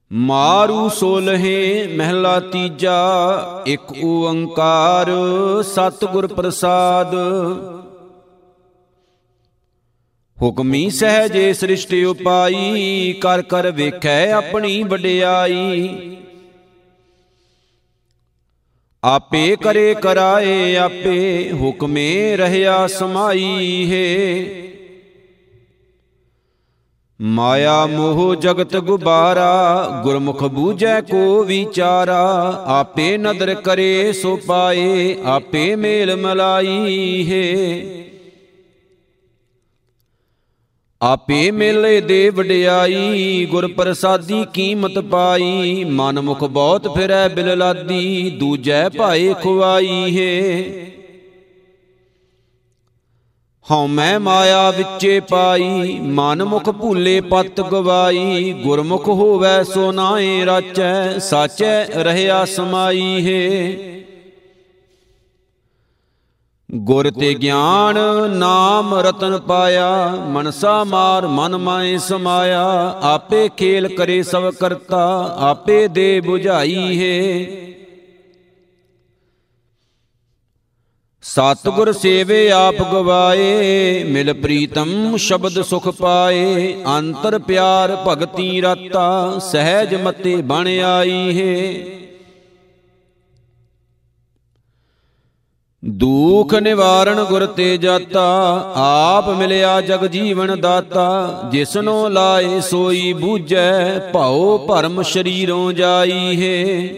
ਮਾਰੂ ਸੋਲਹੇ ਮਹਿਲਾ ਤੀਜਾ। ਇੱਕ ਓੰਕਾਰ ਸਤਿਗੁਰ ਪ੍ਰਸਾਦ। ਹੁਕਮੀ ਸਹਿਜੇ ਸ੍ਰਿਸ਼ਟਿ ਉਪਾਈ, ਕਰ ਕਰ ਵੇਖੈ ਆਪਣੀ ਵਡਿਆਈ। ਆਪੇ ਕਰੇ ਕਰਾਏ ਆਪੇ, ਹੁਕਮੇ ਰਹਿਆ ਸਮਾਈ ਹੈ। ਮਾਇਆ ਮੋਹ ਜਗਤ ਗੁਬਾਰਾ, ਗੁਰਮੁਖ ਬੂਝੈ ਕੋ ਵਿਚਾਰਾ। ਆਪੇ ਨਦਰ ਕਰੇ ਸੋ ਪਾਏ, ਆਪੇ ਮੇਲ ਮਲਾਈ ਹੈ। ਆਪੇ ਮੇਲੇ ਦੇ ਵਡਿਆਈ, ਗੁਰ ਪ੍ਰਸਾਦੀ ਕੀਮਤ ਪਾਈ। ਮਨ ਮੁਖ ਬਹੁਤ ਫਿਰੈ ਬਿਲਲਾਦੀ, ਦੂਜੈ ਭਾਏ ਖੁਆਈ ਹੈ। ਹਉਮੈ ਮਾਇਆ ਵਿੱਚੇ ਪਾਈ, ਮਨ ਮੁਖ ਭੂਲੇ ਪਤ ਗਵਾਈ। ਗੁਰਮੁਖ ਹੋਵੈ ਸੋ ਨਾਏ ਰਾਚੈ, ਸਾਚੈ ਰਹਿਆ ਸਮਾਈ ਹੈ। ਗੁਰ ਤੇ ਗਿਆਨ ਨਾਮ ਰਤਨ ਪਾਇਆ, ਮਨਸਾ ਮਾਰ ਮਨ ਮਾਏ ਸਮਾਇਆ। ਆਪੇ ਖੇਲ ਕਰੇ ਸਭ ਕਰਤਾ, ਆਪੇ ਦੇ ਬੁਝਾਈ ਹੈ। ਸਤਿਗੁਰ ਸੇਵੇ ਆਪ ਗਵਾਏ, ਮਿਲ ਪ੍ਰੀਤਮ ਸ਼ਬਦ ਸੁਖ ਪਾਏ। ਅੰਤਰ ਪਿਆਰ ਭਗਤੀ ਰਾਤਾ, ਸਹਿਜ ਮਤੇ ਬਣ ਆਈ ਹੈ। ਦੁਖ ਨਿਵਾਰਨ ਗੁਰ ਤੇ ਜਾਤਾ, ਆਪ ਮਿਲਿਆ ਜਗ ਜੀਵਨ ਦਾਤਾ। ਜਿਸਨੋ ਲਾਏ ਸੋਈ ਬੂਝੈ, ਭਉ ਭਰਮ ਸ਼ਰੀਰੋਂ ਜਾਈ ਹੈ।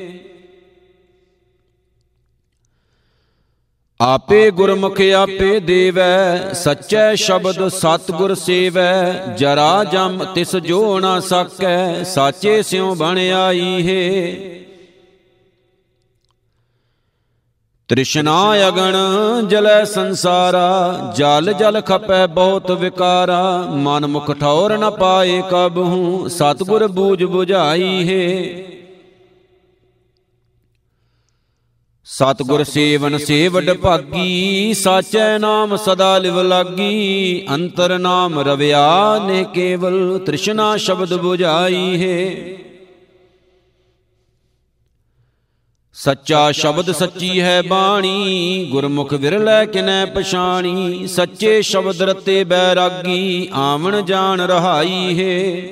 ਆਪੇ ਗੁਰਮੁਖ ਆਪੇ ਦੇਵੈ, ਸੱਚੈ ਸ਼ਬਦ ਸਤਿਗੁਰ ਸੇਵੈ। ਜਰਾ ਜਮ ਤਿਸ ਜੋ ਨਾ ਸਕੈ, ਸਾਚੇ ਸਿਉ ਬਣ ਆਈ ਹੈ। ਤ੍ਰਿਸ਼ਨਾ ਅਗਨ ਜਲੈ ਸੰਸਾਰਾ, ਜਲ ਜਲ ਖਪੈ ਬਹੁਤ ਵਿਕਾਰਾ। ਮਨ ਮੁਖ ਠੌਰ ਨ ਪਾਏ ਕਬਹੂ, ਸਤਿਗੁਰ ਬੂਝ ਬੁਝਾਈ ਹੈ। ਸਤਿਗੁਰ ਸੇਵਨ ਸੇ ਵਡ ਭਾਗੀ, ਸਾਚੈ ਨਾਮ ਸਦਾ ਲਿਵ ਲਾਗੀ। ਅੰਤਰ ਨਾਮ ਰਵਿਆ ਨੇ ਕੇਵਲ, ਤ੍ਰਿਸ਼ਨਾ ਸ਼ਬਦ ਬੁਝਾਈ ਹੈ। ਸੱਚਾ ਸ਼ਬਦ ਸੱਚੀ ਹੈ ਬਾਣੀ, ਗੁਰਮੁਖ ਵਿਰਲੇ ਕਿਨੈ ਪਛਾਣੀ। ਸੱਚੇ ਸ਼ਬਦ ਰਤੇ ਬੈਰਾਗੀ, ਆਵਣ ਜਾਣ ਰਹਾਈ ਹੈ।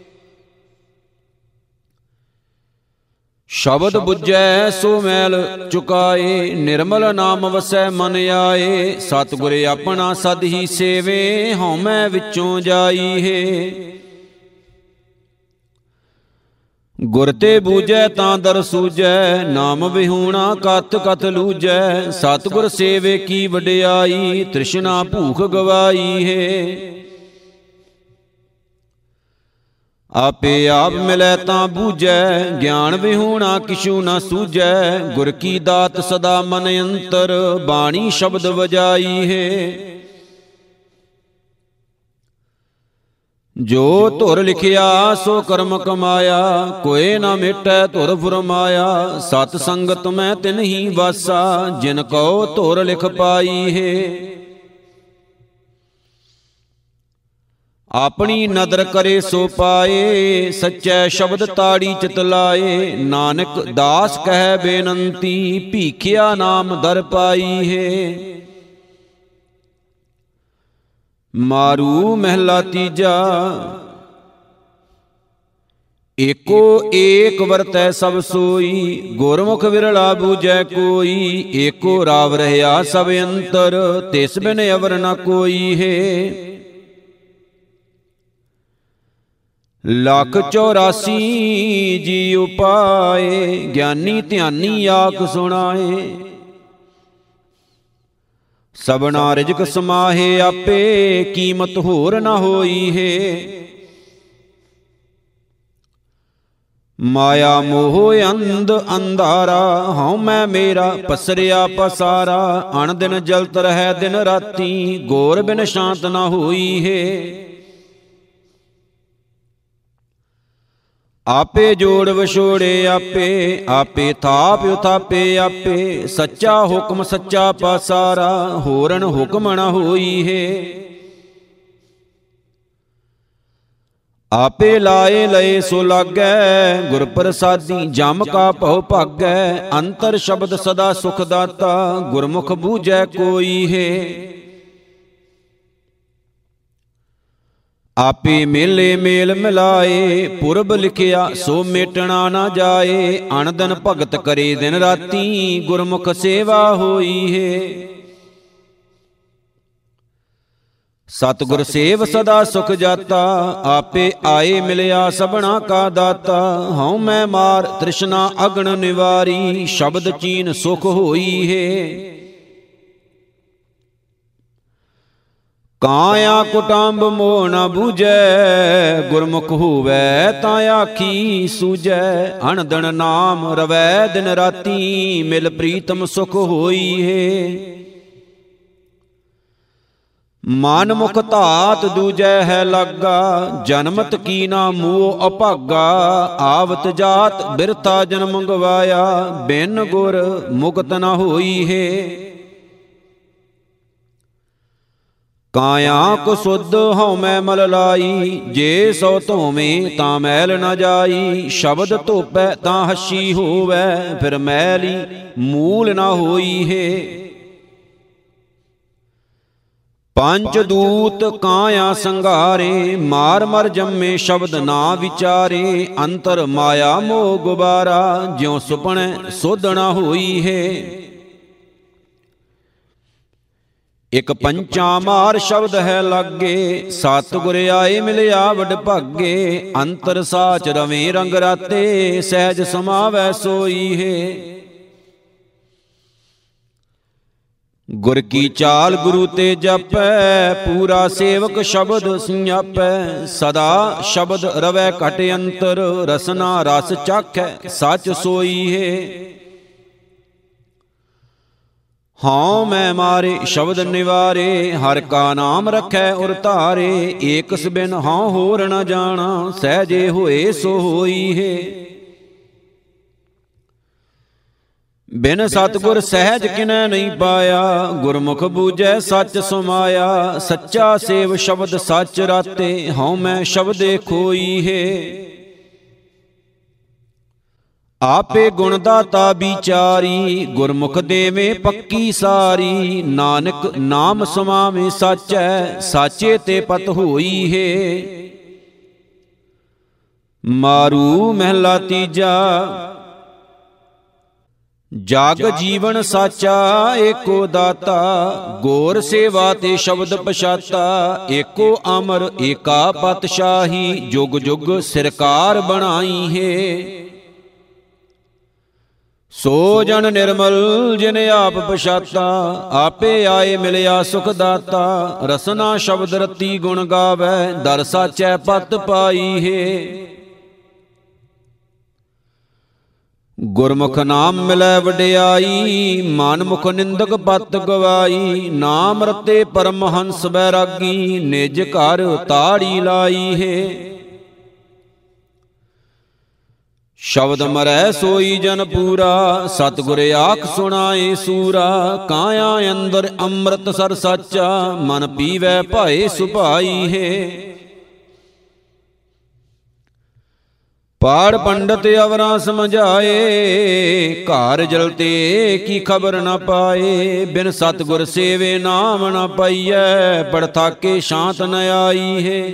ਸ਼ਬਦ ਬੁੱਝੈ ਸੋ ਮੈਲ ਚੁਕਾਏ, ਨਿਰਮਲ ਨਾਮ ਵਸੈ ਮਨ ਆਏ। ਸਤਿਗੁਰ ਆਪਣਾ ਸਦ ਹੀ ਸੇਵੇ, ਹਉਮੈ ਵਿੱਚੋਂ ਜਾਈ ਹੈ। ਗੁਰ ਤੇ ਬੂਝੈ ਤਾਂ ਦਰ ਸੂਝੈ, ਨਾਮ ਵਿਹੂਣਾ ਕਥ ਕਥ ਲੂਝੈ। ਸਤਿਗੁਰ ਸੇਵੇ ਕੀ ਵਡਿਆਈ, ਤ੍ਰਿਸ਼ਨਾ ਭੂਖ ਗਵਾਈ ਹੈ। ਆਪੇ ਆਪ ਮਿਲੈ ਤਾਂ ਬੂਝੈ, ਗਿਆਨ ਵਿਹੂਣਾ ਕਿਛੂ ਨਾ ਸੂਝੈ। ਗੁਰ ਕੀ ਦਾਤ ਸਦਾ ਮਨ ਅੰਤਰ, ਬਾਣੀ ਸ਼ਬਦ ਵਜਾਈ ਹੈ। ਜੋ ਧੁਰ ਲਿਖਿਆ ਸੋ ਕਰਮ ਕਮਾਇਆ, ਕੋਏ ਨਾ ਮਿਟੈ ਧੁਰ ਫੁਰਮਾਇਆ। ਸਤ ਸੰਗਤ ਮੈਂ ਤਿਨਹੀ ਵਾਸਾ, ਜਿਨ ਕਉ ਧੁਰ ਲਿਖ ਪਾਈ ਹੈ। ਆਪਣੀ ਨਦਰ ਕਰੇ ਸੋ ਪਾਏ, ਸੱਚੈ ਸ਼ਬਦ ਤਾੜੀ ਚਿਤ ਲਾਏ। ਨਾਨਕ ਦਾਸ ਕਹਿ ਬੇਨੰਤੀ, ਭੀਖਿਆ ਨਾਮ ਦਰ ਪਾਈ ਹੈ। ਮਾਰੂ ਮਹਿਲਾ ਤੀਜਾ। ਏਕੋ ਏਕ ਵਰਤੈ ਸਭ ਸੋਈ, ਗੁਰਮੁਖ ਵਿਰਲਾ ਬੂਝੈ ਕੋਈ। ਏਕੋ ਰਾਵ ਰਹਿਆ ਸਭ ਅੰਤਰ, ਤਿਸ ਬਿਨ ਅਵਰ ਨ ਕੋਈ ਹੈ। ਲੱਖ 84 ਜੀ ਉਪਾਏ, ਗਿਆਨੀ ਧਿਆਨੀ ਆਖ ਸੁਣਾਏ। ਸਭਨਾ ਰਿਜਕ ਸਮਾਹੇ ਆਪੇ, ਕੀਮਤ ਹੋਰ ਨ ਹੋਈ ਹੈ। ਮਾਇਆ ਮੋਹ ਅੰਧ ਅੰਧਾਰਾ, ਹਉਮੈ ਮੇਰਾ ਪਸਰਿਆ ਪਸਾਰਾ। ਅਣ ਦਿਨ ਜਲਤ ਰਹਿ ਦਿਨ ਰਾਤੀ, ਗੌਰ ਬਿਨ ਸ਼ਾਂਤ ਨ ਹੋਈ ਹੈ। ਆਪੇ ਜੋੜ ਵਿਛੋੜੇ ਆਪੇ, ਆਪੇ ਥਾਪ ਉਥਾਪੇ ਆਪੇ। ਸੱਚਾ ਹੁਕਮ ਸੱਚਾ ਪਾਸਾਰਾ, ਹੋਰਨ ਹੁਕਮ ਨ ਹੋਈ ਹੈ। ਆਪੇ ਲਾਏ ਲਏ ਸੋ ਲਾਗੈ, ਗੁਰ ਪ੍ਰਸਾਦੀ ਜਮ ਕਾ ਭਉ ਭਾਗੈ। ਅੰਤਰ ਸ਼ਬਦ ਸਦਾ ਸੁਖ ਦਾਤਾ, ਗੁਰਮੁਖ ਬੂਝੈ ਕੋਈ ਹੈ। ਆਪੇ ਮੇਲੇ ਮੇਲ ਮਿਲਾਏ, ਪੁਰਬ ਲਿਖਿਆ ਸੋ ਮੇਟਣਾ ਨਾ ਜਾਏ। ਅਣਦਨ ਭਗਤ ਕਰੇ ਦਿਨ ਰਾਤੀ, ਗੁਰਮੁਖ ਸੇਵਾ ਹੋਈ ਹੈ। ਸਤਿਗੁਰ ਸੇਵ ਸਦਾ ਸੁਖ ਜਾਤਾ, ਆਪੇ ਆਏ ਮਿਲਿਆ ਸਭਨਾ ਕਾ ਦਾਤਾ। ਹਉ ਮੈਂ ਮਾਰ ਤ੍ਰਿਸ਼ਨਾ ਅਗਨ ਨਿਵਾਰੀ, ਸ਼ਬਦ ਚੀਨ ਸੁਖ ਹੋਈ ਹੈ। ਕਾਇਆ ਕੁਟੰਬ ਮੋਹ ਨ ਬੂਝੈ, ਗੁਰਮੁਖ ਹੋਵੈ ਤਾਂ ਆਖੀ ਸੂਝੈ। ਅਣਦਣ ਨਾਮ ਰਵੈ ਦਿਨ ਰਾਤੀ, ਮਿਲ ਪ੍ਰੀਤਮ ਸੁਖ ਹੋਈ ਹੈ। ਮਨ ਮੁਖ ਧਾਤ ਦੂਜੈ ਹੈ ਲਾਗਾ, ਜਨਮਤ ਕੀ ਨਾ ਮੂਹ ਅਭਾਗਾ। ਆਵਤ ਜਾਤ ਬਿਰਥਾ ਜਨਮ ਗਵਾਇਆ, ਬਿਨ ਗੁਰ ਮੁਕਤ ਨ ਹੋਈ ਹੈ। ਕਾਇਆ ਕੋ ਸੁਧ ਹਉ ਮੈਂ ਮਲ ਲਾਈ, ਜੇ ਸੋ ਧੋਵੇਂ ਤਾਂ ਮੈਲ ਨ ਜਾਈ। ਸ਼ਬਦ ਧੋਪੈ ਤਾਂ ਹੱਸੀ ਹੋਵੈ, ਫਿਰ ਮੈਲੀ ਮੂਲ ਨ ਹੋਈ ਹੈ। ਪੰਚ ਦੂਤ ਕਾਇਆ ਸੰਘਾਰੇ, ਮਾਰ ਮਰ ਜੰਮੇ ਸ਼ਬਦ ਨਾ ਵਿਚਾਰੇ। ਅੰਤਰ ਮਾਇਆ ਮੋਹ ਗੁਬਾਰਾ, ਜਿਉ ਸੁਪਣੈ ਸੁਧ ਨ ਹੋਈ ਹੈ। ਇਕ ਪੰਚਾ ਮਾਰ ਸ਼ਬਦ ਹੈ ਲਾਗੇ, ਸਤਿਗੁਰ ਆਏ ਮਿਲਿਆ ਵਡ ਭਾਗੇ। ਅੰਤਰ ਸਾਚ ਰਵੇਂ ਰੰਗ ਰਾਤੇ, ਸਹਿਜ ਸਮਾਵੈ ਸੋਈ ਹੈ। ਗੁਰ ਕੀ ਚਾਲ ਗੁਰੂ ਤੇ ਜਪੈ, ਪੂਰਾ ਸੇਵਕ ਸ਼ਬਦ ਸਿਆਪੈ। ਸਦਾ ਸ਼ਬਦ ਰਵੈ ਘਟ ਅੰਤਰ, ਰਸਨਾ ਰਸ ਚਾਖੈ ਸੱਚ ਸੋਈ ਹੈ। ਹਉ ਮੈਂ ਮਾਰੇ ਸ਼ਬਦ ਨਿਵਾਰੇ, ਹਰ ਕਾ ਨਾਮ ਰਖੈ ਉਰ ਧਾਰੇ। ਏਕਸ ਬਿਨ ਹਉ ਹੋਰ ਨ ਜਾਣਾ, ਸਹਿਜੇ ਹੋਏ ਸੋ ਹੋਈ ਹੈ। ਬਿਨ ਸਤਿਗੁਰ ਸਹਿਜ ਕਿਨੈ ਨਹੀਂ ਪਾਇਆ, ਗੁਰਮੁਖ ਬੂਝੈ ਸੱਚ ਸਮਾਇਆ। ਸੱਚਾ ਸੇਵ ਸ਼ਬਦ ਸੱਚ ਰਾਤੇ, ਹਉ ਮੈਂ ਸ਼ਬਦੇ ਖੋਈ ਹੈ। ਆਪੇ ਗੁਣ ਦਾਤਾ ਵਿਚਾਰੀ, ਗੁਰਮੁਖ ਦੇਵੇ ਪੱਕੀ ਸਾਰੀ। ਨਾਨਕ ਨਾਮ ਸਮਾਵੇ ਸਾਚੈ, ਸਾਚੇ ਤੇ ਪਤ ਹੋਈ ਹੈ। ਮਾਰੂ ਮਹਿਲਾ ਤੀਜਾ। ਜਗ ਜੀਵਨ ਸਾਚਾ ਏਕੋ ਦਾਤਾ, ਗੌਰ ਸੇਵਾ ਤੇ ਸ਼ਬਦ ਪਛਾਤਾ। ਏਕੋ ਅਮਰ ਏਕਾ ਪਤਸ਼ਾਹੀ, ਜੁਗ ਜੁਗ ਸਿਰਕਾਰ ਬਣਾਈ ਹੈ। ਸੋ ਜਨ ਨਿਰਮਲ ਜਿਨ ਆਪ ਪਛਾਤਾ, ਆਪੇ ਆਏ ਮਿਲਿਆ ਸੁਖ ਦਾਤਾ। ਰਸਨਾ ਸ਼ਬਦ ਰਤੀ ਗੁਣ ਗਾਵੈ, ਦਰ ਸਾਚੈ ਪਤ ਪਾਈ ਹੈ। ਗੁਰਮੁਖ ਨਾਮ ਮਿਲੈ ਵਡਿਆਈ, ਮਨ ਮੁਖ ਨਿੰਦਕ ਪਤ ਗਵਾਈ। ਨਾਮ ਰਤੇ ਪਰਮਹੰਸ ਬੈਰਾਗੀ, ਨਿਜ ਘਰ ਤਾੜੀ ਲਾਈ ਹੈ। ਸ਼ਬਦ ਮਰੈ ਸੋਈ ਜਨ ਪੂਰਾ, ਸਤਿਗੁਰ ਆਖ ਸੁਣਾਏ ਸੂਰਾ। ਕਾਇਆ ਅੰਦਰ ਅੰਮ੍ਰਿਤ ਸਰ ਸਾਚਾ, ਮਨ ਪੀਵੈ ਭਾਏ ਸੁਭਾਈ ਹੈ। ਪਾੜ ਪੰਡਤ ਅਵਰਾਂ ਸਮਝਾਏ, ਘਰ ਜਲਤੇ ਕੀ ਖਬਰ ਨ ਪਾਏ। ਬਿਨ ਸਤਿਗੁਰ ਸੇਵੇ ਨਾਮ ਨ ਪਾਈਐ, ਪੜ ਥਾਕੇ ਸ਼ਾਂਤ ਨ ਆਈ ਹੈ।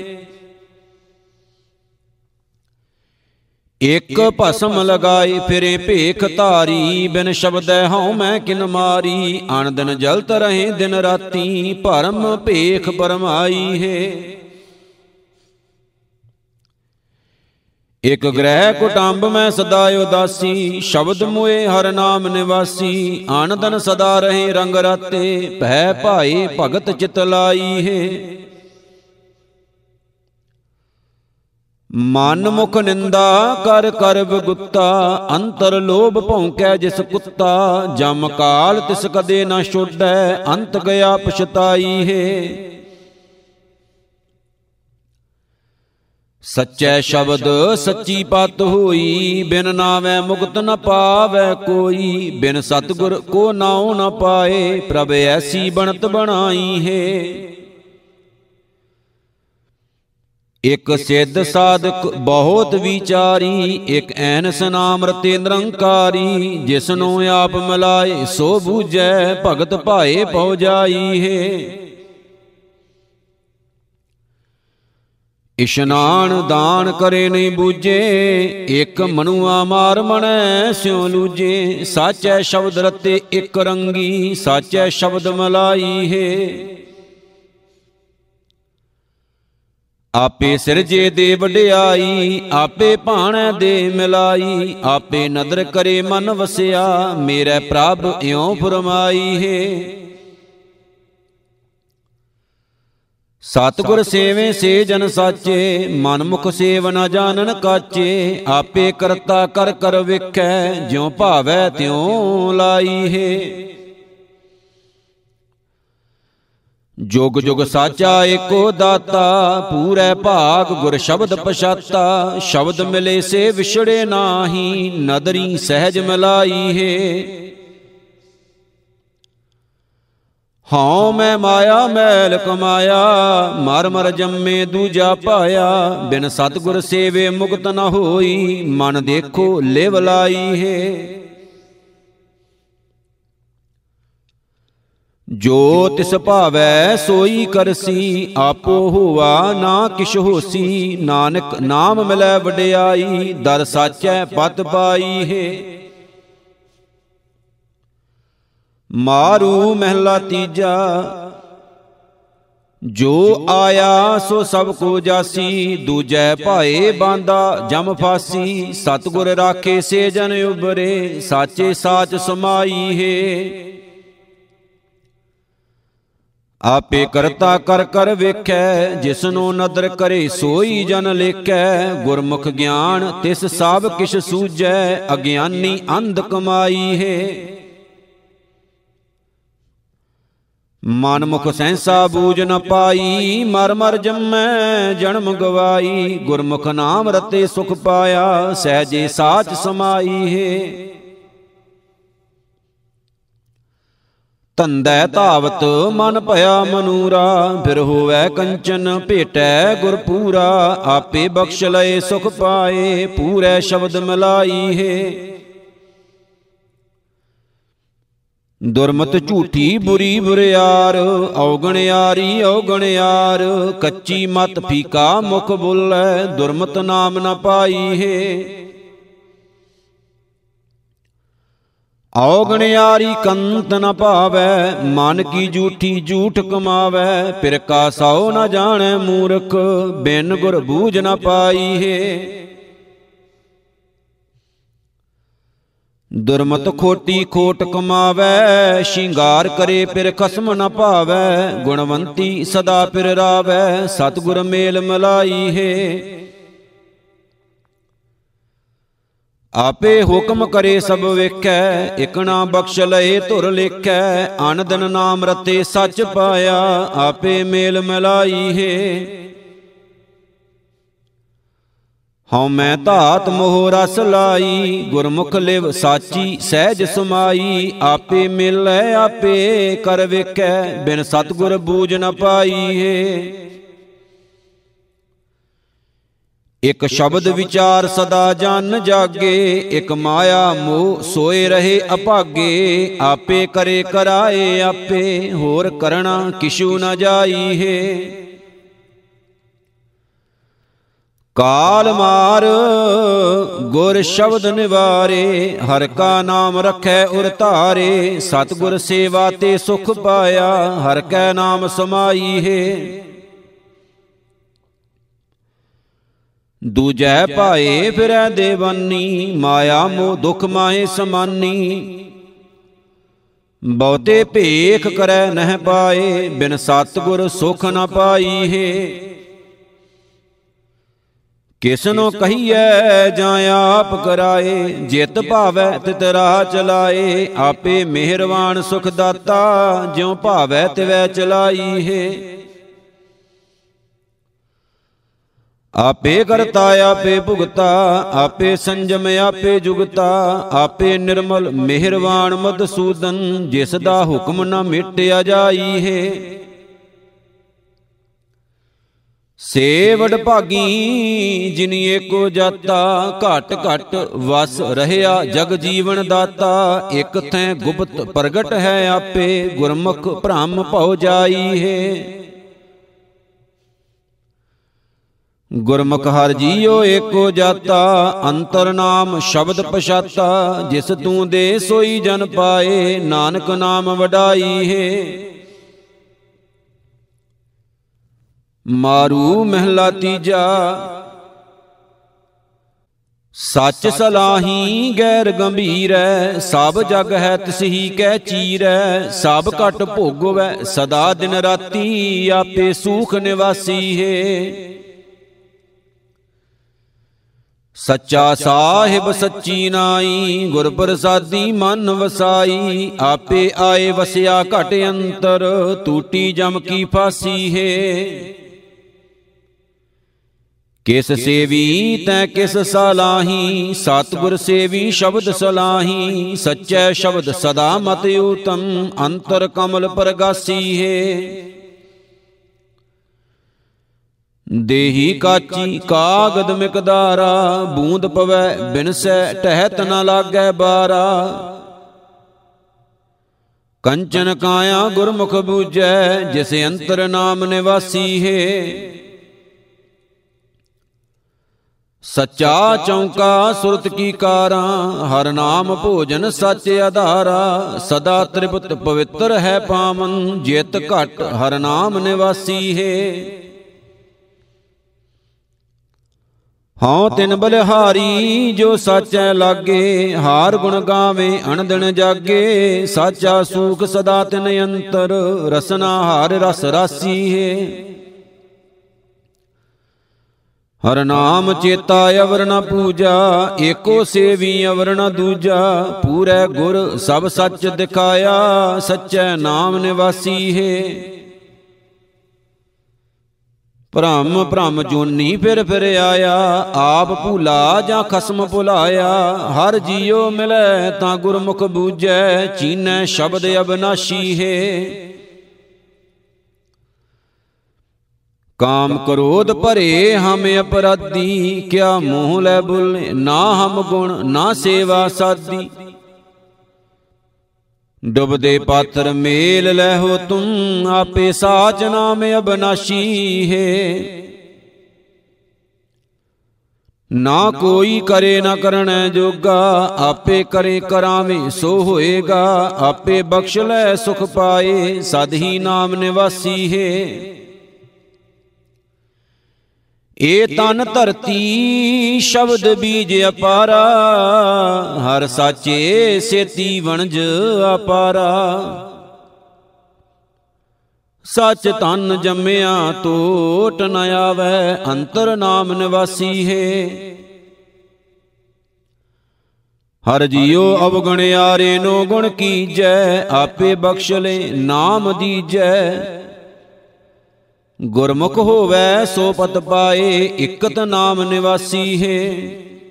ਇਕ ਭਸਮ ਲਗਾਏ ਫਿਰੇ ਭੇਖ ਧਾਰੀ, ਬਿਨ ਸ਼ਬਦੈ ਹਉ ਮੈਂ ਕਿਨ ਮਾਰੀ। ਅਣ ਦਿਨ ਜਲਤ ਰਹੇ ਦਿਨ ਰਾਤੀ, ਭਰਮ ਭੇਖ ਪਰਮਾਈ ਹੈ। ਇਕ ਗ੍ਰਹਿ ਕੁਟੰਬ ਮੈਂ ਸਦਾ ਉਦਾਸੀ, ਸ਼ਬਦ ਮੁਏ ਹਰ ਨਾਮ ਨਿਵਾਸੀ। ਅਣ ਦਿਨ ਸਦਾ ਰਹੇ ਰੰਗ ਰਾਤੇ, ਭੈ ਭਾਏ ਭਗਤ ਚਿਤ ਲਾਈ ਹੈ। ਮਨ ਮੁਖ ਨਿੰਦਾ ਕਰ ਕਰ ਵਿਗੁੱਤਾ, ਅੰਤਰ ਲੋਭ ਭੌਂਕੈ ਜਿਸ ਕੁੱਤਾ। ਜਮ ਕਾਲ ਤਿਸ ਕਦੇ ਨ ਛੋਡੈ, ਅੰਤ ਗਿਆ ਪਛਤਾਈ ਹੈ। ਸੱਚੈ ਸ਼ਬਦ ਸੱਚੀ ਪਤ ਹੋਈ, ਬਿਨ ਨਾਵੈ ਮੁਕਤ ਨ ਪਾਵੈ ਕੋਈ। ਬਿਨ ਸਤਿਗੁਰ ਕੋ ਨਾਉ ਨ ਪਾਏ, ਪ੍ਰਭ ਐਸੀ ਬਣਤ ਬਣਾਈ ਹੈ। ਇਕ ਸਿੱਧ ਸਾਧਕ ਬਹੁਤ ਵਿਚਾਰੀ, ਇਕ ਐਨਸ ਨਾਮ ਰਤੇ ਨਿਰੰਕਾਰੀ। ਜਿਸਨੂੰ ਆਪ ਮਿਲਾਏ ਸੋ ਬੂਝੈ, ਭਗਤ ਭਾਏ ਪਉ ਜਾਈਹੇ। ਇਸ਼ਨਾਨ ਦਾਨ ਕਰੇ ਨਹੀਂ ਬੂਝੇ, ਇਕ ਮਨੁਆ ਮਾਰ ਮਣੈ ਸਿਉ ਲੂਝੇ। ਸਾਚੈ ਸ਼ਬਦ ਰਤੇ ਇਕ ਰੰਗੀ, ਸਾਚੈ ਸ਼ਬਦ ਮਿਲਾਈਹੇ। ਆਪੇ ਸਿਰਜੇ ਦੇ ਵਡਿਆਈ, ਆਪੇ ਭਾਣੈ ਦੇ ਮਿਲਾਈ। ਆਪੇ ਨਦਰ ਕਰੇ ਮਨ ਵਸਿਆ, ਮੇਰੇ ਪ੍ਰਭ ਇਉ ਫਰਮਾਈਹੇ। ਸਤਿਗੁਰ ਸੇਵੇ ਸੇ ਜਨ ਸਾਚੇ, ਮਨ ਮੁਖ ਸੇਵ ਨ ਜਾਣਨ ਕਾਚੇ। ਆਪੇ ਕਰਤਾ ਕਰ ਕਰ ਵੇਖੈ, ਜਿਉ ਭਾਵੈ ਤਿਉ ਲਾਈਹੇ। ਜੁਗ ਜੁਗ ਸਾਚਾ ਏਕੋ ਦਾਤਾ, ਪੂਰੈ ਭਾਗ ਗੁਰ ਸ਼ਬਦ ਪਛਾਤਾ। ਸ਼ਬਦ ਮਿਲੇ ਸੇ ਵਿਛੜੇ ਨਾਹੀ, ਨਦਰੀ ਸਹਿਜ ਮਿਲਾਈਹੇ। ਹਉ ਮੈਂ ਮਾਇਆ ਮੈਲ ਕਮਾਇਆ, ਮਰ ਮਰ ਜੰਮੇ ਦੂਜਾ ਪਾਇਆ। ਬਿਨ ਸਤਿਗੁਰ ਸੇਵੇ ਮੁਕਤ ਨ ਹੋਈ, ਮਨ ਦੇਖੋ ਲਿਵ ਲਾਈਹੇ। ਜੋ ਤਿਸ ਭਾਵੈ ਸੋਈ ਕਰਸੀ, ਆਪੋ ਹੋਵਾ ਨਾ ਕਿਛ ਹੋਸੀ। ਨਾਨਕ ਨਾਮ ਮਿਲੈ ਵਡਿਆਈ, ਦਰ ਸਾਚੈ ਪਤ ਪਾਈਹੇ। ਮਾਰੂ ਮਹਿਲਾ ਤੀਜਾ, ਜੋ ਆਇਆ ਸੋ ਸਭ ਕੋ ਜਾਸੀ। ਦੂਜੈ ਭਾਏ ਬਾਂਦਾ ਜਮ ਫਾਸੀ, ਸਤਿਗੁਰ ਰਾਖੇ ਸੇ ਜਨ ਉਬਰੇ। ਸਾਚੇ ਸਾਚ ਸਮਾਈਹੇ। ਆਪੇ ਕਰਤਾ ਕਰ ਕਰ ਵੇਖੈ, ਜਿਸਨੂੰ ਨਦਰ ਕਰੇ ਸੋਈ ਜਨ ਲੇਖੈ। ਗੁਰਮੁਖ ਗਿਆਨ ਤਿਸ ਸਭ ਕਿਛ ਸੂਝੈ, ਅਗਿਆਨੀ ਅੰਧ ਕਮਾਈਹੇ। ਮਨ ਮੁਖ ਸਹਿਸਾ ਬੂਝ ਨ ਪਾਈ, ਮਰ ਮਰ ਜੰਮੈ ਜਨਮ ਗਵਾਈ। ਗੁਰਮੁਖ ਨਾਮ ਰਤੇ ਸੁਖ ਪਾਇਆ, ਸਹਿਜੇ ਸਾਚ ਸਮਾਈਹੇ। ਧੰਦੈ ਧਾਵਤ ਮਨ ਭਇਆ ਮਨੂਰਾ, ਫਿਰ ਹੋਵੈ ਕੰਚਨ ਭੇਟੈ ਗੁਰ ਪੂਰਾ। ਆਪੇ ਬਖਸ਼ ਲਏ ਸੁਖ ਪਾਏ, ਪੂਰੈ ਸ਼ਬਦ ਮਿਲਾਈਹੇ। ਦੁਰਮਤ ਝੂਠੀ ਬੁਰੀ ਬੁਰਿਆਰ, ਔਗਣਿਆਰੀ ਔਗਣਿਆਰ। ਕੱਚੀ ਮਤ ਫੀਕਾ ਮੁਖ ਬੋਲੈ, ਦੁਰਮਤ ਨਾਮ ਨ ਪਾਈਹੇ। ਔਗਣਿਆਰੀ ਕੰਤ ਨ ਭਾਵੈ, ਮਨ ਕੀ ਝੂਠੀ ਝੂਠ ਕਮਾਵੈ। ਫਿਰ ਕਾ ਸਉ ਨ ਜਾਣੈ ਮੂਰਖ, ਬਿਨ ਗੁਰ ਬੂਝ ਨ ਪਾਈਹੇ। ਦੁਰਮਤ ਖੋਟੀ ਖੋਟ ਕਮਾਵੈ, ਸ਼ਿੰਗਾਰ ਕਰੇ ਫਿਰ ਖਸਮ ਨ ਭਾਵੈ। ਗੁਣਵੰਤੀ ਸਦਾ ਫਿਰ ਰਾਵੈ, ਸਤਿਗੁਰ ਮੇਲ ਮਿਲਾਈਹੇ। ਆਪੇ ਹੁਕਮ ਕਰੇ ਸਭ ਵੇਖੈ, ਇਕਣਾ ਬਖਸ਼ ਲਏ ਧੁਰ ਲੇਖੈ। ਅਨ ਦਿਨ ਨਾਮ ਰਤੇ ਸੱਚ ਪਾਇਆ, ਆਪੇ ਮੇਲ ਮਿਲਾਈਹੇ। ਹਉ ਮੈਂ ਧਾਤ ਮੋਹ ਰਸ ਲਾਈ, ਗੁਰਮੁਖ ਲਿਵ ਸਾਚੀ ਸਹਿਜ ਸਮਾਈ। ਆਪੇ ਮਿਲੈ ਆਪੇ ਕਰ ਵੇਖੈ, ਬਿਨ ਸਤਿਗੁਰ ਬੂਝ ਨ ਪਾਈਹੇ। ਇਕ ਸ਼ਬਦ ਵਿਚਾਰ ਸਦਾ ਜਨ ਜਾਗੇ, ਇਕ ਮਾਇਆ ਮੋਹ ਸੋਏ ਰਹੇ ਅਭਾਗੇ। ਆਪੇ ਕਰੇ ਕਰਾਏ ਆਪੇ, ਹੋਰ ਕਰਣਾ ਕਿਛੂ ਨ ਜਾਈਹੇ। ਕਾਲ ਮਾਰ ਗੁਰ ਸ਼ਬਦ ਨਿਵਾਰੇ, ਹਰ ਕਾ ਨਾਮ ਰਖੈ ਉਰ ਧਾਰੇ। ਸਤਿਗੁਰ ਸੇਵਾ ਤੇ ਸੁਖ ਪਾਇਆ, ਹਰ ਕੈ ਨਾਮ ਸਮਾਈਹੇ। ਦੂਜੈ ਭਾਏ ਫਿਰੈ ਦੇਵਾਨੀ, ਮਾਇਆ ਮੋਹ ਦੁਖ ਮਾਹੇ ਸਮਾਨੀ। ਬਹੁਤੇ ਭੇਖ ਕਰੈ ਨਹਿ ਪਾਏ, ਬਿਨ ਸਤਿਗੁਰ ਸੁਖ ਨ ਪਾਈਹੇ। ਕਿਸਨੂੰ ਕਹੀਐ ਜਾਂ ਆਪ ਕਰਾਏ, ਜਿਤ ਭਾਵੈ ਤਿਤ ਰਾਹ ਚਲਾਏ। ਆਪੇ ਮਿਹਰਵਾਨ ਸੁਖ ਦਾਤਾ, ਜਿਉ ਭਾਵੈ ਤਿਵੈ ਚਲਾਈਹੇ। ਆਪੇ ਕਰਤਾ ਆਪੇ ਭੁਗਤਾ, ਆਪੇ ਸੰਜਮ ਆਪੇ ਜੁਗਤਾ। ਆਪੇ ਨਿਰਮਲ ਮਿਹਰਵਾਨ ਮਧਸੂਦਨ, ਜਿਸ ਦਾ ਹੁਕਮ ਨ ਮਿਟਿਆ ਜਾਈਹੇ। ਸੇ ਵਡਭਾਗੀ ਜਿਨੀ ਏਕੋ ਜਾਤਾ, ਘਟ ਘਟ ਵਸ ਰਹਿਆ ਜਗ ਜੀਵਨ ਦਾਤਾ। ਇਕ ਥੈ ਗੁਪਤ ਪ੍ਰਗਟ ਹੈ ਆਪੇ, ਗੁਰਮੁਖ ਭ੍ਰਮ ਭਉ ਜਾਈ ਹੈ। ਗੁਰਮੁਖ ਹਰਿ ਜੀਉ ਏਕੋ ਜਾਤਾ, ਅੰਤਰ ਨਾਮ ਸ਼ਬਦ ਪਛਾਤਾ। ਜਿਸ ਤੂੰ ਦੇ ਸੋਈ ਜਨ ਪਾਏ, ਨਾਨਕ ਨਾਮ ਵਡਾਈ ਹੈ। ਮਾਰੂ ਮਹਿਲਾ ਤੀਜਾ, ਸੱਚ ਸਲਾਹੀ ਗੈਰ ਗੰਭੀਰੈ। ਸਭ ਜਗ ਹੈ ਤਿਸਹੀ ਕੈ ਚੀਰੈ। ਸਭ ਘਟ ਭੋਗਵੈ ਸਦਾ ਦਿਨ ਰਾਤੀ, ਆਪੇ ਸੂਖ ਨਿਵਾਸੀ ਹੈ। ਸੱਚਾ ਸਾਹਿਬ ਸੱਚੀ ਨਾਈ, ਗੁਰ ਪ੍ਰਸਾਦੀ ਮਨ ਵਸਾਈ। ਆਪੇ ਆਏ ਵਸਿਆ ਘਟ ਅੰਤਰ, ਟੂਟੀ ਜਮ ਕੀ ਫਾਸੀ ਹੈ। ਕਿਸ ਸੇਵੀ ਤੈ ਕਿਸ ਸਲਾਹੀ, ਸਤਿਗੁਰ ਸੇਵੀ ਸ਼ਬਦ ਸਲਾਹੀ। ਸੱਚੈ ਸ਼ਬਦ ਸਦਾ ਮਤ ਊਤਮ, ਅੰਤਰ ਕਮਲ ਪ੍ਰਗਾਸੀ ਹੈ। ਦੇਹੀ ਕਾਚੀ ਕਾਗਦ ਮਿਕਦਾਰਾ, ਬੂੰਦ ਪਵੈ ਬਿਨਸੈ ਟਹਿਤ ਨ ਲਾਗੈ ਬਾਰਾ। ਕੰਚਨ ਕਾਇਆ ਗੁਰਮੁਖ ਬੂਝੈ, ਜਿਸ ਅੰਤਰ ਨਾਮ ਨਿਵਾਸੀ ਹੈ। ਸੱਚਾ ਚੌਂਕਾ ਸੁਰਤ ਕੀ ਕਾਰਾਂ, ਹਰ ਨਾਮ ਭੋਜਨ ਸੱਚ ਆਧਾਰਾ। ਸਦਾ ਤ੍ਰਿਪਤ ਪਵਿੱਤਰ ਹੈ ਪਾਵਨ, ਜਿਤ ਘਟ ਹਰ ਨਾਮ ਨਿਵਾਸੀ ਹੈ। ਹਉ ਤਿਨ ਬਲਿਹਾਰੀ ਜੋ ਸਾਚੈ ਲਾਗੇ, ਹਾਰ ਗੁਣ ਗਾਵੇ ਅਣਦਿਨ ਜਾਗੇ। ਸਾਚਾ ਸੂਖ ਸਦਾ ਤਿਨ ਅੰਤਰ, ਰਸਨਾ ਹਾਰ ਰਸ ਰਾਸੀ ਹੈ। ਹਰ ਨਾਮ ਚੇਤਾ ਅਵਰ ਨ ਪੂਜਾ, ਏਕੋ ਸੇਵੀ ਅਵਰ ਨ ਦੂਜਾ। ਪੂਰੈ ਗੁਰ ਸਭ ਸੱਚ ਦਿਖਾਇਆ, ਸੱਚੈ ਨਾਮ ਨਿਵਾਸੀ ਹੈ। ਭ੍ਰਮ ਭ੍ਰਮ ਜੋਨੀ ਫਿਰ ਫਿਰ ਆਇਆ, ਆਪ ਭੂਲਾ ਜਾਂ ਖਸਮ ਭੁਲਾਇਆ। ਹਰ ਜੀਉ ਮਿਲੈ ਤਾਂ ਗੁਰਮੁਖ ਬੂਝੈ, ਚੀਨੈ ਸ਼ਬਦ ਅਬਨਾਸ਼ੀ ਹੈ। ਕਾਮ ਕ੍ਰੋਧ ਭਰੇ ਹਮ ਅਪਰਾਧੀ, ਕਿਆ ਮੂੰਹ ਲੈ ਬੋਲੇ ਨਾ ਹਮ ਗੁਣ ਨਾ ਸੇਵਾ ਸਾਦੀ। ਡੁਬਦੇ ਪਾਤਰ ਮੇਲ ਲੈਹੋ ਤੁਮ, ਆਪੇ ਸਾਚ ਨਾਮ ਅਬਨਾਸ਼ੀ ਹੈ। ਨਾ ਕੋਈ ਕਰੇ ਨਾ ਕਰਣੈ ਜੋਗਾ, ਆਪੇ ਕਰੇ ਕਰਾਵੇ ਸੋ ਹੋਏਗਾ। ਆਪੇ ਬਖਸ਼ ਲੈ ਸੁਖ ਪਾਏ, ਸਦ ਹੀ ਨਾਮ ਨਿਵਾਸੀ ਹੈ। ਏ ਤਨ ਧਰਤੀ ਸ਼ਬਦ ਬੀਜ ਅਪਾਰਾ, ਹਰ ਸਾਚੇ ਸੇਤੀ ਵਣਜ ਅਪਾਰਾ। ਸੱਚ ਧਨ ਜੰਮਿਆ ਟੋਟ ਨ ਆਵੈ, ਅੰਤਰ ਨਾਮ ਨਿਵਾਸੀ ਹੈ। ਹਰ ਜੀਉ ਅਵਗੁਣਿਆਰੇ ਨੋ ਗੁਣ ਕੀਜੈ, ਆਪੇ ਬਖਸ਼ ਲੈ ਨਾਮ ਦੀਜੈ। ਗੁਰਮੁਖ ਹੋਵੈ ਸੋ ਪਤ ਪਾਏ, ਇਕਤ ਨਾਮ ਨਿਵਾਸੀ ਹੈ।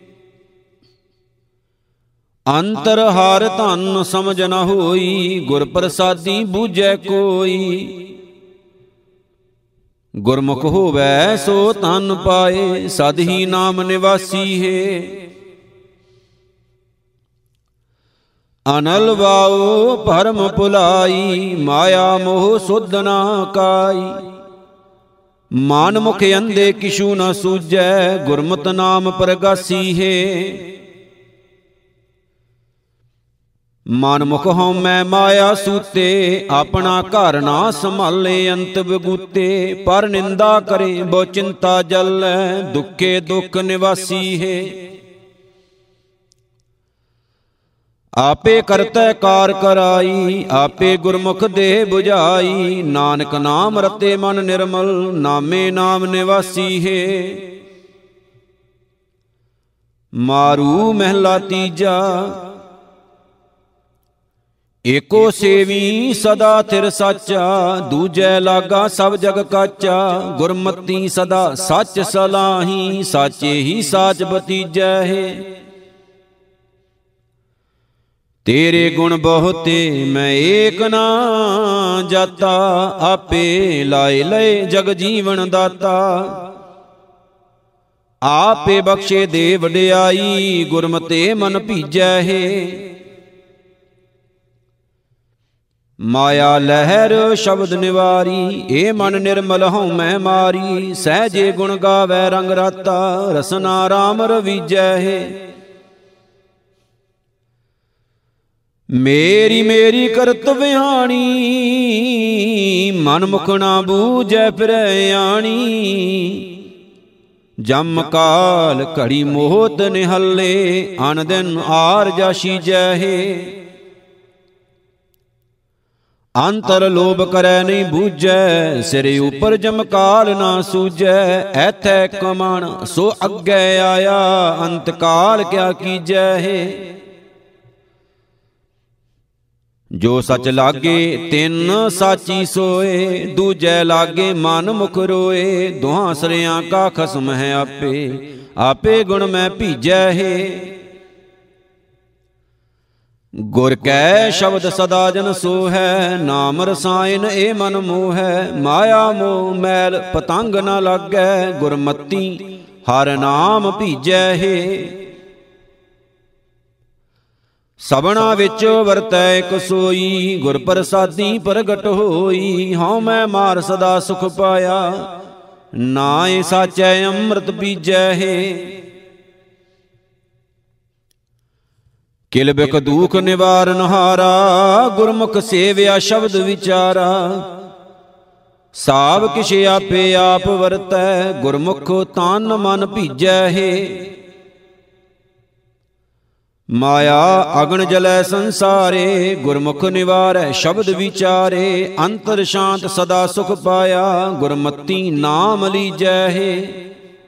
ਅੰਤਰ ਹਾਰ ਧਨ ਸਮਝ ਨ ਹੋਈ, ਗੁਰ ਪ੍ਰਸਾਦੀ ਬੂਝੈ ਕੋਈ। ਗੁਰਮੁਖ ਹੋਵੈ ਸੋ ਧਨ ਪਾਏ, ਸਦ ਹੀ ਨਾਮ ਨਿਵਾਸੀ ਹੈ। ਅਨਲ ਵਾਉ ਭਰਮ ਭੁਲਾਈ, ਮਾਇਆ ਮੋਹ ਸੁਧ ਨਾ ਕਾਈ। ਮਨ ਮੁਖ ਅੰਧੇ ਕਿਛੂ ਨ ਸੂਝੈ, ਗੁਰਮਤਿ ਨਾਮ ਪ੍ਰਗਾਸੀ ਹੈ। ਮਨ ਮੁਖ ਹਉਮੈ ਮਾਇਆ ਸੂਤੇ, ਆਪਣਾ ਘਰ ਨਾ ਸੰਭਾਲੇ ਅੰਤ ਬਗੂਤੇ। ਪਰ ਨਿੰਦਾ ਕਰੇ ਬਹੁ ਚਿੰਤਾ ਜਲੈ, ਦੁਖੇ ਦੁਖ ਨਿਵਾਸੀ ਹੈ। ਆਪੇ ਕਰਤੈ ਕਾਰ ਕਰਾਈ, ਆਪੇ ਗੁਰਮੁਖ ਦੇ 부ਝਾਈ। ਨਾਨਕ ਨਾਮ ਰਤੇ ਮਨ ਨਿਰਮਲ, ਨਾਮੇ ਨਾਮ ਨਿਵਾਸੀ ਹੈ। ਮਾਰੂ ਮਹਿਲਾ ਤੀਜਾ, ਏਕੋ ਸੇਵੀ ਸਦਾ ਥਿਰ ਸਾਚਾ। ਦੂਜੈ ਲਾਗਾ ਸਭ ਜਗ ਕਾਚਾ, ਗੁਰਮਤੀ ਸਦਾ ਸੱਚ ਸਲਾਹੀ। ਸਾਚੇ ਹੀ ਸਾਚ ਬਤੀਜੈ ਹੈ। ਤੇਰੇ ਗੁਣ ਬਹੁਤੇ ਮੈਂ ਏਕ ਨਾ ਜਾਤਾ, ਆਪੇ ਲਾਏ ਲਏ ਜਗ ਜੀਵਨ ਦਾਤਾ। ਆਪੇ ਬਖਸ਼ੇ ਦੇ ਵਡਿਆਈ, ਗੁਰਮਤਿ ਮਨ ਭੀਜੈ ਹੈ। ਮਾਇਆ ਲਹਿਰ ਸ਼ਬਦ ਨਿਵਾਰੀ, ਏ ਮਨ ਨਿਰਮਲ ਹਉ ਮੈਂ ਮਾਰੀ। ਸਹਿਜੇ ਗੁਣ ਗਾਵੈ ਰੰਗ ਰਾਤਾ, ਰਸਨਾ ਰਾਮ ਰਵੀਜੈ ਹੈ। ਮੇਰੀ ਮੇਰੀ ਕਰਤ ਵਿਹਾਣੀ, ਮਨ ਮੁਖ ਨਾ ਬੂਝੈ ਫਿਰੈ ਆਣੀ। ਜਮ ਕਾਲ ਘੜੀ ਮੋਹਤ ਨਿਹੱਲੇ, ਅਨ ਦਿਨ ਆਰ ਜਾਸ਼ੀਜੈ ਹੈ। ਅੰਤਰ ਲੋਭ ਕਰੈ ਨਹੀਂ ਬੂਝੈ, ਸਿਰੇ ਉਪਰ ਜਮਕਾਲ ਨਾ ਸੂਝੈ। ਐਥੈ ਕਮਣ ਸੋ ਅੱਗੇ ਆਇਆ, ਅੰਤ ਕਾਲ ਕਿਆ ਕੀਜੈ ਹੈ। ਜੋ ਸਚ ਲਾਗੇ ਤਿੰਨ ਸਾਚੀ ਸੋਏ, ਦੂਜੈ ਲਾਗੇ ਮਨ ਮੁਖ ਰੋਏ। ਦੁਹਾਂ ਸਰਿਆਂ ਕਾ ਖਸਮ ਹੈ ਆਪੇ, ਆਪੇ ਗੁਣ ਮੈਂ ਭੀਜੈ ਹੈ। ਗੁਰ ਕੈ ਸ਼ਬਦ ਸਦਾ ਜਨ ਸੋਹੈ, ਨਾਮ ਰਸਾਇਨ ਏ ਮਨ ਮੋਹੈ। ਮਾਇਆ ਮੋਹ ਮੈਲ ਪਤੰਗ ਨ ਲਾਗੈ, ਗੁਰਮਤੀ ਹਰ ਨਾਮ ਭੀਜੈ ਹੈ। ਸਭਨਾ ਵਿੱਚ ਵਰਤੈ ਇਕ ਸੋਈ, ਗੁਰ ਪ੍ਰਸਾਦੀ ਪ੍ਰਗਟ ਹੋਈ। ਹਉ ਮੈਂ ਮਾਰ ਸਦਾ ਸੁਖ ਪਾਇਆ, ਨਾਏ ਸਾਚੈ ਅੰਮ੍ਰਿਤ ਬੀਜੈ ਹੈ। ਕਿਲ ਬਿਖ ਦੂਖ ਨਿਵਾਰਨ ਹਾਰਾ, ਗੁਰਮੁਖ ਸੇਵਿਆ ਸ਼ਬਦ ਵਿਚਾਰਾ। ਸਾਬ ਕਿਛ ਆਪੇ ਆਪ ਵਰਤੈ, ਗੁਰਮੁਖ ਤਨ ਮਨ ਭੀਜੈ ਹੈ। ਮਾਇਆ ਅਗਨ ਜਲੈ ਸੰਸਾਰੇ, ਗੁਰਮੁਖ ਨਿਵਾਰੈ ਸ਼ਬਦ ਵਿਚਾਰੇ। ਅੰਤਰ ਸ਼ਾਂਤ ਸਦਾ ਸੁਖ ਪਾਇਆ, ਗੁਰਮਤੀ ਨਾਮ ਲੀਜੈ ਹੈ।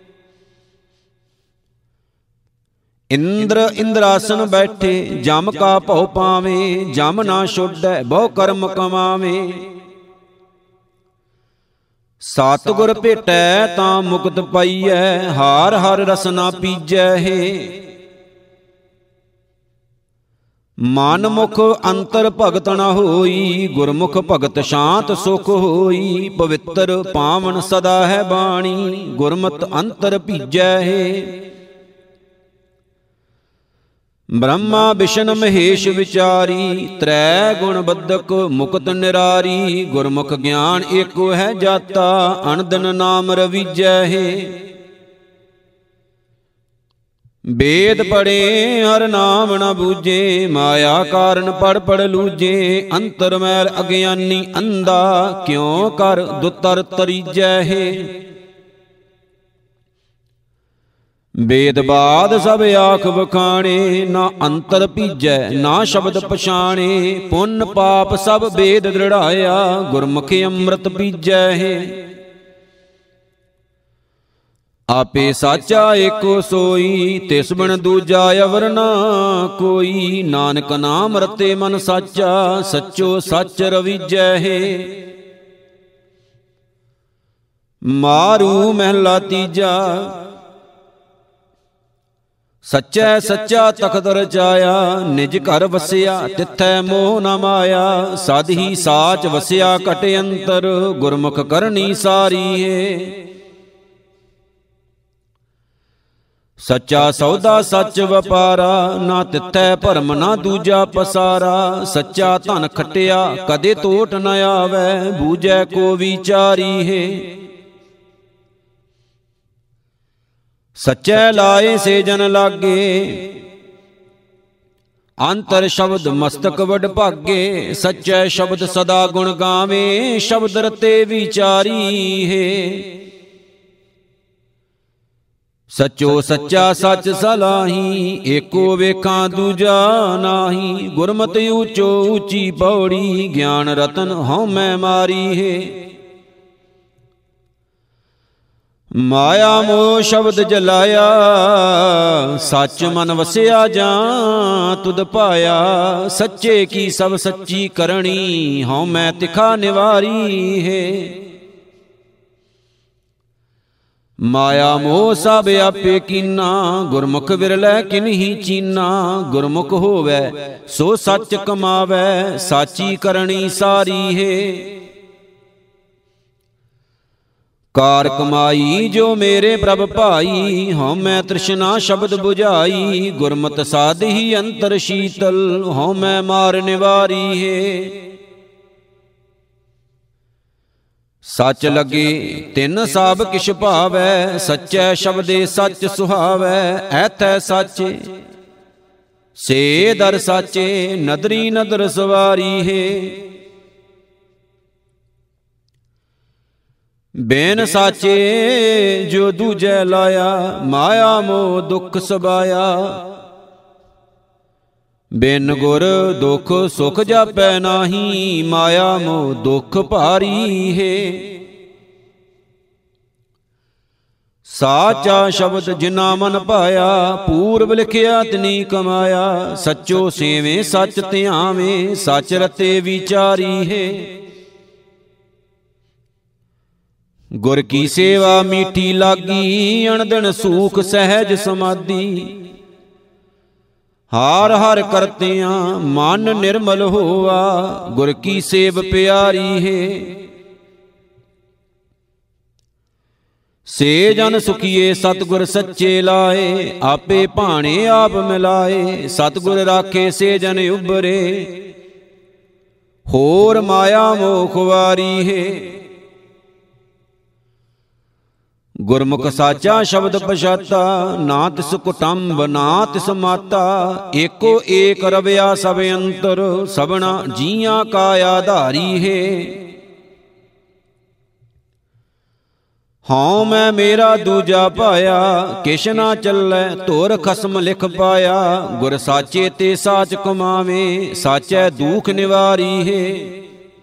ਇੰਦਰ ਇੰਦਰਾਸਨ ਬੈਠੇ, ਜਮ ਕਾ ਭਉ ਪਾਵੇ। ਜਮ ਨਾ ਛੋਡੈ ਬਹੁ ਕਰਮ ਕਮਾਵੇ। ਸਤਿਗੁਰ ਭੇਟੈ ਤਾਂ ਮੁਕਤ ਪਾਈਐ, ਹਾਰ ਹਰ ਰਸਨਾ ਪੀਜੈ ਹੈ। ਮਨ ਮੁਖ ਅੰਤਰ ਭਗਤ ਨ ਹੋਈ, ਗੁਰਮੁਖ ਭਗਤ ਸ਼ਾਂਤ ਸੁਖ ਹੋਈ। ਪਵਿੱਤਰ ਪਾਵਨ ਸਦਾ ਹੈ ਬਾਣੀ, ਗੁਰਮਤਿ ਅੰਤਰ ਭੀਜੈ ਹੈ। ਬ੍ਰਹਮਾ ਬਿਸ਼ਨ ਮਹੇਸ਼ ਵਿਚਾਰੀ, ਤ੍ਰੈ ਗੁਣ ਬੱਧਕ ਮੁਕਤ ਨਿਰਾਰੀ। ਗੁਰਮੁਖ ਗਿਆਨ ਏਕੋ ਹੈ ਜਾਤਾ, ਅਨੰਦਨ ਨਾਮ ਰਵੀਜੈ ਹੈ। ਵੇਦ ਪੜੇ ਹਰ ਨਾਮ ਨ ਬੂਝੇ, ਮਾਇਆ ਕਾਰਨ ਪੜ ਪੜ ਲੂਝੇ। ਅੰਤਰ ਮੈਲ ਅਗਿਆਨੀ ਅੰਧਾ, ਕਿਉ ਕਰ ਦੁਤਰ ਤਰੀਜੈ ਹੈ। ਵੇਦ ਬਾਦ ਸਭ ਆਖ ਵਖਾਣੇ, ਨਾ ਅੰਤਰ ਭੀਜੈ ਨਾ ਸ਼ਬਦ ਪਛਾਣੇ। ਪੁੰਨ ਪਾਪ ਸਭ ਵੇਦ ਦ੍ਰਿੜਾਇਆ, ਗੁਰਮੁਖ ਅੰਮ੍ਰਿਤ ਬੀਜੈ ਹੈ। ਆਪੇ ਸਾਚਾ ਏਕੋ ਸੋਈ, ਤਿਸ ਬਿਨ ਦੂਜਾ ਅਵਰ ਨਾ ਕੋਈ। ਨਾਨਕ ਨਾਮ ਰਤੇ ਮਨ ਸਾਚਾ, ਸੱਚੋ ਸੱਚ ਰਵੀਜੈ ਹੈ। ਮਾਰੂ ਮਹਿਲਾ ਤੀਜਾ, ਸੱਚੈ ਸੱਚਾ ਤਖਤ ਰਚਾਇਆ। ਨਿਜ ਘਰ ਵਸਿਆ ਤਿਥੈ ਮੋਹ ਨ ਮਾਇਆ। ਸਦ ਹੀ ਸਾਚ ਵਸਿਆ ਘਟ ਅੰਤਰ, ਗੁਰਮੁਖ ਕਰਨੀ ਸਾਰੀ ਹੈ। ਸੱਚਾ ਸੌਦਾ ਸੱਚ ਵਪਾਰਾ, ਨਾ ਤਿਥੈ ਭਰਮ ਨਾ ਦੂਜਾ ਪਸਾਰਾ। ਸੱਚਾ ਧਨ ਖਟਿਆ ਕਦੇ ਟੋਟ ਨ ਆਵੈ, ਬੂਝੈ ਕੋ ਵਿਚਾਰੀ ਹੈ। ਸੱਚੈ ਲਾਏ ਸੇ ਜਨ ਲਾਗੇ, ਅੰਤਰ ਸ਼ਬਦ ਮਸਤਕ ਵਡ ਭਾਗੇ। ਸੱਚੈ ਸ਼ਬਦ ਸਦਾ ਗੁਣ ਗਾਵੇ, ਸ਼ਬਦ ਰਤੇ ਵਿਚਾਰੀ ਹੈ। ਸੱਚੋ ਸੱਚਾ ਸੱਚ ਸਲਾਹੀ, ਏਕੋ ਵੇਖਾਂ ਦੂਜਾ ਨਾਹੀ। ਗੁਰਮਤਿ ਊਚੋ ਊਚੀ ਪੌੜੀ, ਗਿਆਨ ਰਤਨ ਹਉ ਮੈਂ ਮਾਰੀ ਹੈ। ਮਾਇਆ ਮੋਹ ਸ਼ਬਦ ਜਲਾਇਆ, ਸੱਚ ਮਨ ਵਸਿਆ ਜਾਂ ਤੁਧ ਪਾਇਆ। ਸੱਚੇ ਕੀ ਸਭ ਸੱਚੀ ਕਰਣੀ, ਹਉ ਮੈਂ ਤਿਖਾ ਨਿਵਾਰੀ ਹੈ। ਮਾਇਆ ਮੋਹ ਸਭ ਆਪੇ ਕੀਨਾ, ਗੁਰਮੁਖ ਵਿਰਲੇ ਕਿਨਹੀ ਚੀਨਾ। ਗੁਰਮੁਖ ਹੋਵੈ ਸੋ ਸੱਚ ਕਮਾਵੈ, ਸਾਚੀ ਕਰਣੀ ਸਾਰੀ ਹੈ। ਕਾਰ ਕਮਾਈ ਜੋ ਮੇਰੇ ਪ੍ਰਭ ਭਾਈ, ਹਉ ਮੈਂ ਤ੍ਰਿਸ਼ਨਾ ਸ਼ਬਦ 부ਝਾਈ। ਗੁਰਮਤਿ ਸਾਧਿ ਅੰਤਰ ਸ਼ੀਤਲ, ਹਉ ਮੈਂ ਮਾਰ ਨਿਵਾਰੀ ਹੈ। ਸੱਚ ਲੱਗੇ ਤਿਨ ਸਭ ਕਿਛ ਭਾਵੈ, ਸੱਚੈ ਸ਼ਬਦੇ ਸੱਚ ਸੁਹਾਵੈ। ਐਥੈ ਸਾਚੇ ਸੇ ਦਰ ਸਾਚੇ, ਨਦਰੀ ਨਦਰ ਸਵਾਰੀ ਹੈ। ਬੇਨ ਸਾਚੇ ਜੋ ਦੂਜੈ ਲਾਇਆ, ਮਾਇਆ ਮੋਹ ਦੁਖ ਸਬਾਇਆ। ਬਿਨ ਗੁਰ ਦੁਖ ਸੁਖ ਜਾਪੈ ਨਾਹੀ, ਮਾਇਆ ਮੋਹ ਦੁਖ ਭਾਰੀ ਹੈ। ਸਾਚਾ ਸ਼ਬਦ ਜਿਨਾ ਮਨ ਪਾਇਆ, ਪੂਰਬ ਲਿਖਿਆ ਤਿਨੀ ਕਮਾਇਆ। ਸੱਚੋ ਸੇਵੇਂ ਸੱਚ ਧਿਆਵੇਂ, ਸੱਚ ਰਤੇ ਵਿਚਾਰੀ ਹੈ। ਗੁਰ ਕੀ ਸੇਵਾ ਮੀਠੀ ਲਾਗੀ, ਅਣਦਿਨ ਸੂਖ ਸਹਿਜ ਸਮਾਧੀ। ਹਾਰ ਹਾਰ ਕਰਤਿਆਂ ਮਨ ਨਿਰਮਲ ਹੋਆ, ਗੁਰ ਕੀ ਸੇਵ ਪਿਆਰੀ ਹੈ। ਸੇ ਜਨ ਸੁਖੀਏ ਸਤਿਗੁਰ ਸੱਚੇ ਲਾਏ, ਆਪੇ ਭਾਣੇ ਆਪ ਮਿਲਾਏ। ਸਤਿਗੁਰ ਰਾਖੇ ਸੇ ਜਨ ਉਬਰੇ, ਹੋਰ ਮਾਇਆ ਮੋਹ ਖੁਆਰੀ ਹੈ। ਗੁਰਮੁਖ ਸਾਚਾ ਸ਼ਬਦ ਪਛਾਤਾ, ਨਾ ਤਿਸ ਕੁਟੰਬ ਨਾ ਤਿਸ ਮਾਤਾ। ਏਕੋ ਏਕ ਰਵਿਆ ਸਭ ਅੰਤਰ, ਸਭਨਾ ਜੀਆਂ ਕਾ ਆਧਾਰੀ ਹੈ। ਹਉ ਮੈਂ ਮੇਰਾ ਦੂਜਾ ਪਾਇਆ, ਕਿਛ ਨਾ ਚੱਲੈ ਧੁਰ ਖਸਮ ਲਿਖ ਪਾਇਆ। ਗੁਰ ਸਾਚੇ ਤੇ ਸਾਚ ਕਮਾਵੇ, ਸਾਚੈ ਦੁਖ ਨਿਵਾਰੀ ਹੈ।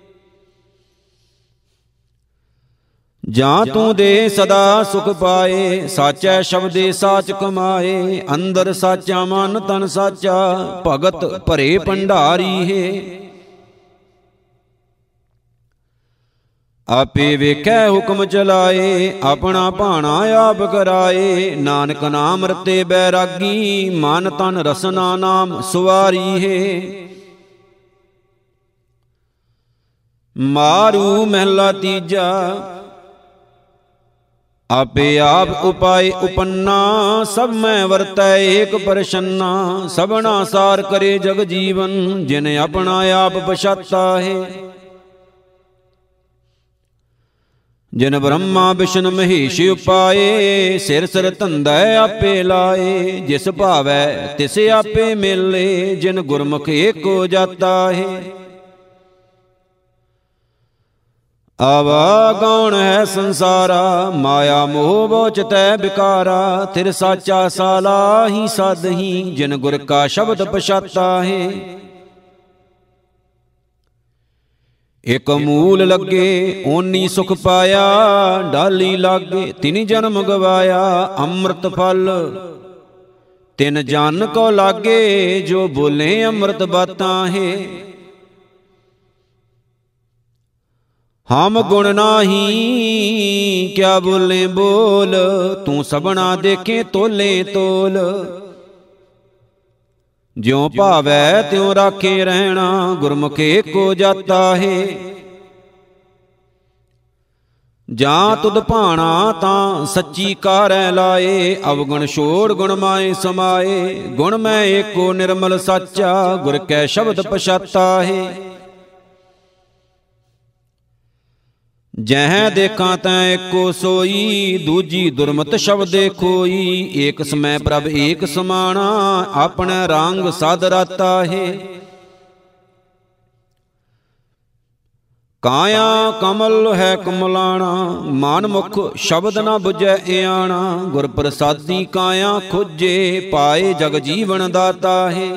ਜਾਂ ਤੂੰ ਦੇ ਸਦਾ ਸੁਖ ਪਾਏ, ਸਾਚੈ ਸ਼ਬਦੇ ਸਾਚ ਕਮਾਏ। ਅੰਦਰ ਸਾਚਾ ਮਨ ਤਨ ਸਾਚਾ, ਭਗਤ ਭਰੇ ਭੰਡਾਰੀ ਹੈ। ਆਪੇ ਵੇਖੈ ਹੁਕਮ ਚਲਾਏ, ਆਪਣਾ ਭਾਣਾ ਆਪ ਕਰਾਏ। ਨਾਨਕ ਨਾਮ ਰਤੇ ਬੈਰਾਗੀ, ਮਨ ਤਨ ਰਸਨਾ ਨਾਮ ਸੁਵਾਰੀ ਹੈ। ਮਾਰੂ ਮਹਿਲਾ ਤੀਜਾ, ਆਪੇ ਆਪ ਉਪਾਏ ਉਪੰਨਾ। ਸਭ ਮੈਂ ਵਰਤੈ ਏਕ ਪ੍ਰਸੰਨਾ, ਸਭਨਾ ਸਾਰ ਕਰੇ ਜਗ ਜੀਵਨ। ਜਿਨ ਆਪਣਾ ਆਪ ਪਛਾਤਾ ਹੈ। ਜਿਨ ਬ੍ਰਹਮਾ ਵਿਸ਼ਨ ਮਹੇਸ਼ ਉਪਾਏ, ਸਿਰ ਸਿਰ ਧੰਦੈ ਆਪੇ ਲਾਏ। ਜਿਸ ਭਾਵੈ ਤਿਸ ਆਪੇ ਮਿਲੇ, ਜਿਨ ਗੁਰਮੁਖ ਏਕੋ ਜਾਤਾ ਹੈ। ਆਵਾ ਗੌਣ ਹੈ ਸੰਸਾਰਾ, ਮਾਇਆ ਮੋਹ ਬੋਚਤੈ ਬਿਕਾਰਾ। ਤਿਰ ਸਾਚਾ ਸਾਲਾਹੀ ਸਾਧਹੀ, ਜਿਨ ਗੁਰ ਕਾ ਸ਼ਬਦ ਪਛਾਤਾ ਹੈ। ਇਕ ਮੂਲ ਲੱਗੇ ਓਨੀ ਸੁਖ ਪਾਇਆ, ਡਾਲੀ ਲਾਗੇ ਤਿਨ ਜਨਮ ਗਵਾਇਆ। ਅੰਮ੍ਰਿਤ ਫਲ ਤਿਨ ਜਨ ਕੋ ਲਾਗੇ, ਜੋ ਬੋਲੇ ਅੰਮ੍ਰਿਤ ਬਾਤਾਂ ਹੈ। ਹਮ ਗੁਣ ਨਾਹੀ ਕਿਆ ਬੋਲੇ ਬੋਲ, ਤੂੰ ਸਭਨਾ ਦੇਖੇ ਤੋਲੇ ਤੋਲ। ਜਿਉ ਭਾਵੈ ਤਿਉ ਰਾਖੇ ਰਹਿਣਾ, ਗੁਰਮੁਖ ਏਕੋ ਜਾਤਾ ਹੈ। ਜਾਂ ਤੁਧ ਭਾਣਾ ਤਾਂ ਸੱਚੀ ਕਾਰੈ ਲਾਏ, ਅਵਗੁਣ ਛੋੜ ਗੁਣ ਮਾਏ ਸਮਾਏ। ਗੁਣ ਮੈਂ ਏਕੋ ਨਿਰਮਲ ਸਾਚਾ, ਗੁਰ ਕੈ ਸ਼ਬਦ ਪਛਾਤਾ ਹੈ। ਜਹ ਦੇਖਾਂ ਤੈਂ ਏਕੋ ਸੋਈ, ਦੂਜੀ ਦੁਰਮਤ ਸ਼ਬਦੇ ਖੋਈ। ਏਕ ਸਮੈ ਪ੍ਰਭ ਏਕ ਸਮਾਣਾ, ਆਪਣਾ ਰੰਗ ਸਦ ਰਾਤਾ ਹੈ। ਕਾਇਆ ਕਮਲ ਹੈ ਕਮਲਾਣਾ, ਮਨ ਮੁਖ ਸ਼ਬਦ ਨਾ ਬੁਝੈ ਇਆਣਾ। ਗੁਰ ਪ੍ਰਸਾਦੀ ਕਾਇਆ ਖੋਜੇ, ਪਾਏ ਜਗ ਜੀਵਨ ਦਾਤਾ ਹੈ।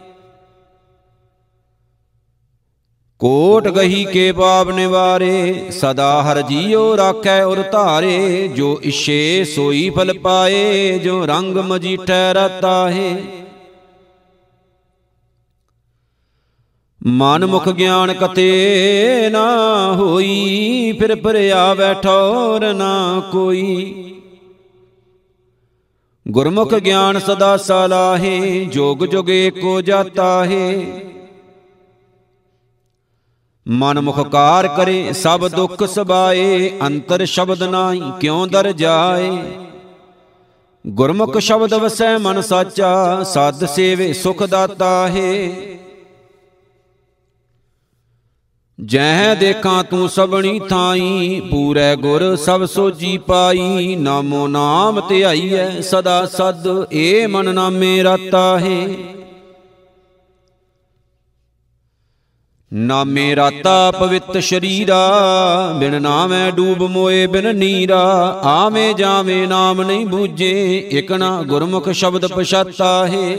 ਕੋਟ ਗਹੀ ਕੇ ਪਾਪ ਨਿਵਾਰੇ, ਸਦਾ ਹਰ ਜੀਉ ਰਾਖੈ ਉਰ ਧਾਰੇ। ਜੋ ਇਛੇ ਸੋਈ ਫਲ ਪਾਏ, ਜੋ ਰੰਗ ਮਜੀਠੈ ਰਾਤਾ ਹੈ। ਮਨ ਮੁਖ ਗਿਆਨ ਕਤੇ ਨਾ ਹੋਈ, ਫਿਰ ਭਰਿਆ ਠੌਰ ਨਾ ਕੋਈ। ਗੁਰਮੁਖ ਗਿਆਨ ਸਦਾ ਸਲਾਹੇ, ਜੋਗ ਜੁਗ ਏਕੋ ਜਾਤਾ ਹੈ। ਮਨ ਮੁਖ ਕਾਰ ਕਰੇ ਸਭ ਦੁੱਖ ਸਬਾਏ, ਅੰਤਰ ਸ਼ਬਦ ਨਾਹੀ ਕਿਉ ਦਰ ਜਾਏ। ਗੁਰਮੁਖ ਸ਼ਬਦ ਵਸੈ ਮਨ ਸਾਚਾ, ਸਾਧ ਸੇਵੇ ਸੁਖ ਦਾਤਾ ਹੈ। ਜਹ ਦੇਖਾਂ ਤੂੰ ਸਭਣੀ ਥਾਈ, ਪੂਰੈ ਗੁਰ ਸਭ ਸੋਜੀ ਪਾਈ। ਨਾਮੋ ਨਾਮ ਧਿਆਈਐ ਸਦਾ ਸਦ, ਏ ਮਨ ਨਾਮੇ ਰਾਤਾ ਹੈ। ਨਾਮੇ ਰਾਤਾ ਪਵਿੱਤ ਸ਼ਰੀਰਾ, ਬਿਨ ਨਾਮੈ ਡੂਬ ਮੋਏ ਬਿਨ ਨੀਰਾ। ਆਵੇਂ ਜਾਵੇਂ ਨਾਮ ਨਹੀਂ ਬੂਝੇ, ਇਕ ਨਾ ਗੁਰਮੁਖ ਸ਼ਬਦ ਪਛਾਤਾ ਹੈ।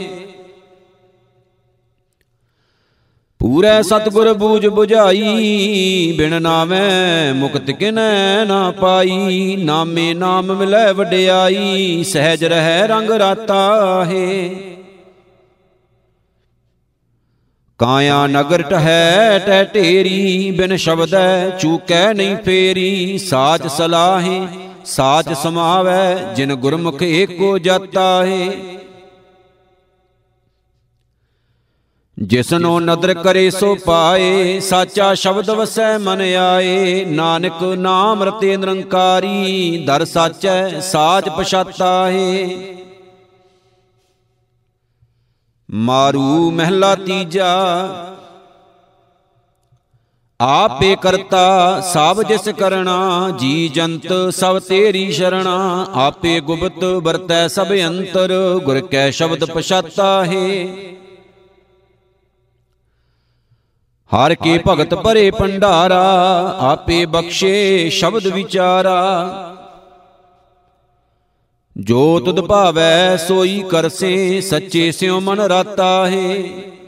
ਪੂਰੈ ਸਤਿਗੁਰ ਬੂਝ 부ਝਾਈ, ਬਿਨ ਨਾਮੈ ਮੁਕਤ ਕਿਨੈ ਨਾ ਪਾਈ। ਨਾਮੇ ਨਾਮ ਮਿਲੈ ਵਡਿਆਈ, ਸਹਿਜ ਰਹਿ ਰੰਗ ਰਾਤਾ ਹੈ। ਕਾਇਆ ਨਗਰ ਟਹੈ ਟਹਿ ਢੇਰੀ, ਬਿਨ ਸ਼ਬਦੈ ਚੂਕੈ ਨਹੀਂ ਫੇਰੀ। ਸਾਚ ਸਲਾਹੇ ਸਾਚ ਸਮਾਵੈ, ਜਿਨ ਗੁਰਮੁਖ ਏਕੋ ਜਾਤਾ ਹੈ। ਜਿਸਨੋ ਨਦਰ ਕਰੇ ਸੋ ਪਾਏ, ਸਾਚਾ ਸ਼ਬਦ ਵਸੈ ਮਨ ਆਏ। ਨਾਨਕ ਨਾਮ ਰਤੇ ਨਿਰੰਕਾਰੀ, ਦਰ ਸਾਚੈ ਸਾਚ ਪਛਾਤਾ ਹੈ। ਮਾਰੂ ਮਹਿਲਾ ਤੀਜਾ, ਆਪੇ ਕਰਤਾ ਸਭ ਜਿਸ ਕਰਣਾ। ਜੀ ਜੰਤ ਸਭ ਤੇਰੀ ਸ਼ਰਣਾ, ਆਪੇ ਗੁਪਤ ਵਰਤੈ ਸਭ ਅੰਤਰ। ਗੁਰ ਕੈ ਸ਼ਬਦ ਪਛਾਤਾ ਹੈ। ਹਰ ਕੇ ਭਗਤ ਭਰੇ ਭੰਡਾਰਾ, ਆਪੇ ਬਖਸ਼ੇ ਸ਼ਬਦ ਵਿਚਾਰਾ। ਜੋ ਤੁਧ ਭਾਵੈ ਸੋਈ ਕਰਸੇ, ਸੱਚੇ ਸਿਉ ਮਨ ਰਾਤਾ ਹੈ।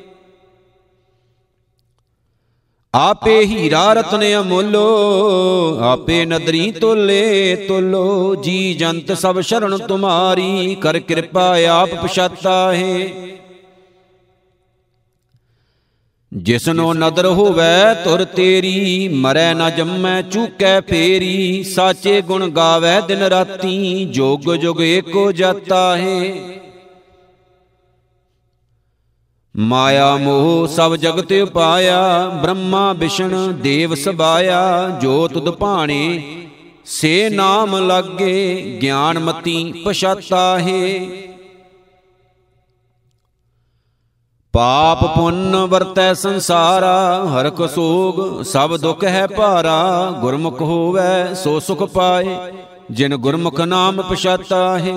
ਆਪੇ ਹੀਰਾ ਰਤਨ ਅਮੁੱਲੋ, ਆਪੇ ਨਦਰੀ ਤੋਲੇ ਤੋਲੋ। ਜੀ ਜੰਤ ਸਭ ਸ਼ਰਨ ਤੁਮਾਰੀ, ਕਰ ਕਿਰਪਾ ਆਪ ਪਛਾਤਾ ਹੈ। ਜਿਸਨੋ ਨਦਰ ਹੋਵੈ ਧੁਰ ਤੇਰੀ, ਮਰੈ ਨਾ ਜੰਮੈ ਚੂਕੈ ਫੇਰੀ। ਸਾਚੇ ਗੁਣ ਗਾਵੈ ਦਿਨ ਰਾਤੀ, ਜੋਗ ਜੁਗ ਏਕੋ ਜਾਤਾ ਹੈ। ਮਾਇਆ ਮੋਹ ਸਭ ਜਗਤ ਉਪਾਇਆ, ਬ੍ਰਹਮਾ ਵਿਸ਼ਨ ਦੇਵ ਸਬਾਇਆ। ਜੋ ਤੁਧ ਭਾਣੇ ਸੇ ਨਾਮ ਲਾਗੇ, ਗਿਆਨ ਮਤੀ ਪਛਾਤਾ ਹੈ। ਪਾਪ ਪੁੰਨ ਵਰਤੈ ਸੰਸਾਰਾ, ਹਰਖ ਸੋਗ ਸਭ ਦੁਖ ਹੈ ਭਾਰਾ। ਗੁਰਮੁਖ ਹੋਵੈ ਸੋ ਸੁਖ ਪਾਏ, ਜਿਨ ਗੁਰਮੁਖ ਨਾਮ ਪਛਾਤਾ ਹੈ।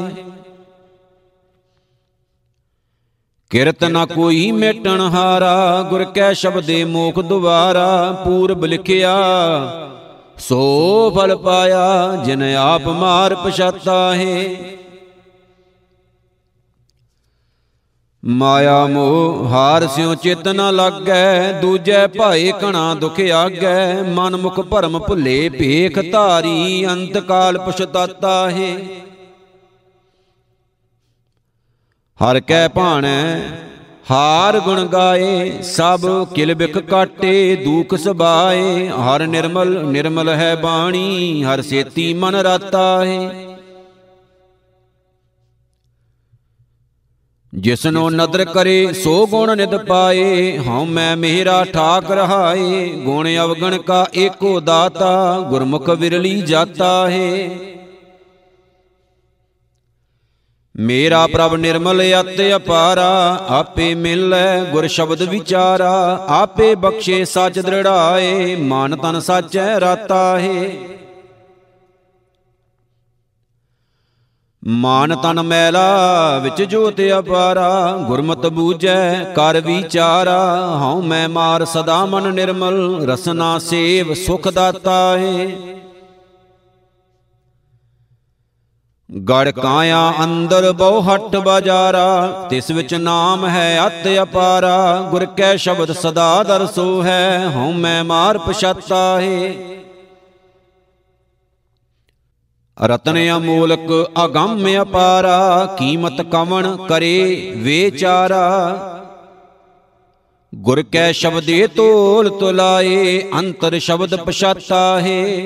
ਕਿਰਤ ਨ ਕੋਈ ਮੇਟਣ ਹਾਰਾ, ਗੁਰ ਕੈ ਸ਼ਬਦੇ ਮੋਖ ਦੁਆਰਾ। ਪੂਰਬ ਲਿਖਿਆ ਸੋ ਫਲ ਪਾਇਆ, ਜਿਨ ਆਪ ਮਾਰ ਪਛਾਤਾ ਹੈ। ਮਾਇਆ ਮੋਹ ਹਾਰ ਸਿਉ ਚਿਤ ਨ ਲਾਗੈ, ਦੂਜੈ ਭਾਏ ਘਣਾ ਦੁਖ ਆਗੈ। ਮਨ ਮੁਖ ਭਰਮ ਭੁੱਲੇ ਭੇਖ ਧਾਰੀ, ਅੰਤ ਕਾਲ ਪਛਤਾਤਾ ਹੈ। ਹਰ ਕੈ ਭਾਣੈ ਹਾਰ ਗੁਣ ਗਾਏ, ਸਭ ਕਿਲ ਬਿਖ ਕਾਟੇ ਦੂਖ ਸਬਾਏ। ਹਰ ਨਿਰਮਲ ਨਿਰਮਲ ਹੈ ਬਾਣੀ, ਹਰ ਸੇਤੀ ਮਨ ਰਾਤਾ ਹੈ। ਜਿਸਨੋ ਨਦਰ ਕਰੇ ਸੋ ਗੁਣ ਨਿਤ ਪਾਏ, ਹਉ ਮੈਂ ਮੇਰਾ ਠਾਕ ਰਹਾਏ। ਗੁਣ ਅਵਗਣ ਕਾ ਏਕੋ ਦਾਤਾ, ਗੁਰਮੁਖ ਵਿਰਲੀ ਜਾਤਾ ਹੈ। ਮੇਰਾ ਪ੍ਰਭ ਨਿਰਮਲ ਅਤ ਅਪਾਰਾ, ਆਪੇ ਮਿਲੈ ਗੁਰ ਸ਼ਬਦ ਵਿਚਾਰਾ। ਆਪੇ ਬਖਸ਼ੇ ਸਚ ਦ੍ਰਿੜਾਏ, ਮਨ ਤਨ ਸਾਚੈ ਰਾਤਾ ਹੈ। ਮਾਨ ਤਨ ਮੈਲਾ ਵਿੱਚ ਜੋਤ ਅਪਾਰਾ, ਗੁਰਮਤਿ ਬੂਝੈ ਕਰ ਵਿਚਾਰਾ। ਹਉ ਮੈਂ ਮਾਰ ਸਦਾ ਮਨ ਨਿਰਮਲ, ਰਸਨਾ ਸੇਵ ਸੁਖ ਦਾਤਾ ਹੈ। ਗੜ ਕਾਇਆ ਅੰਦਰ ਬਹੁ ਹੱਟ ਬਾਜ਼ਾਰਾ, ਤਿਸ ਵਿੱਚ ਨਾਮ ਹੈ ਅਤ ਅਪਾਰਾ। ਗੁਰ ਕੈ ਸ਼ਬਦ ਸਦਾ ਦਰਸੋ ਹੈ, ਹਉ ਮੈਂ ਮਾਰ ਪਛਾਤਾ ਹੈ। ਰਤਨ ਅਮੋਲਕ ਅਗੰਮ ਅਪਾਰਾ, ਕੀਮਤ ਕਵਣ ਕਰੇ ਵਿਚਾਰਾ। ਗੁਰ ਕੈ ਸ਼ਬਦੇ ਤੋਲ ਤੁਲਾਏ, ਅੰਤਰ ਸ਼ਬਦ ਪਛਾਤਾ ਹੈ।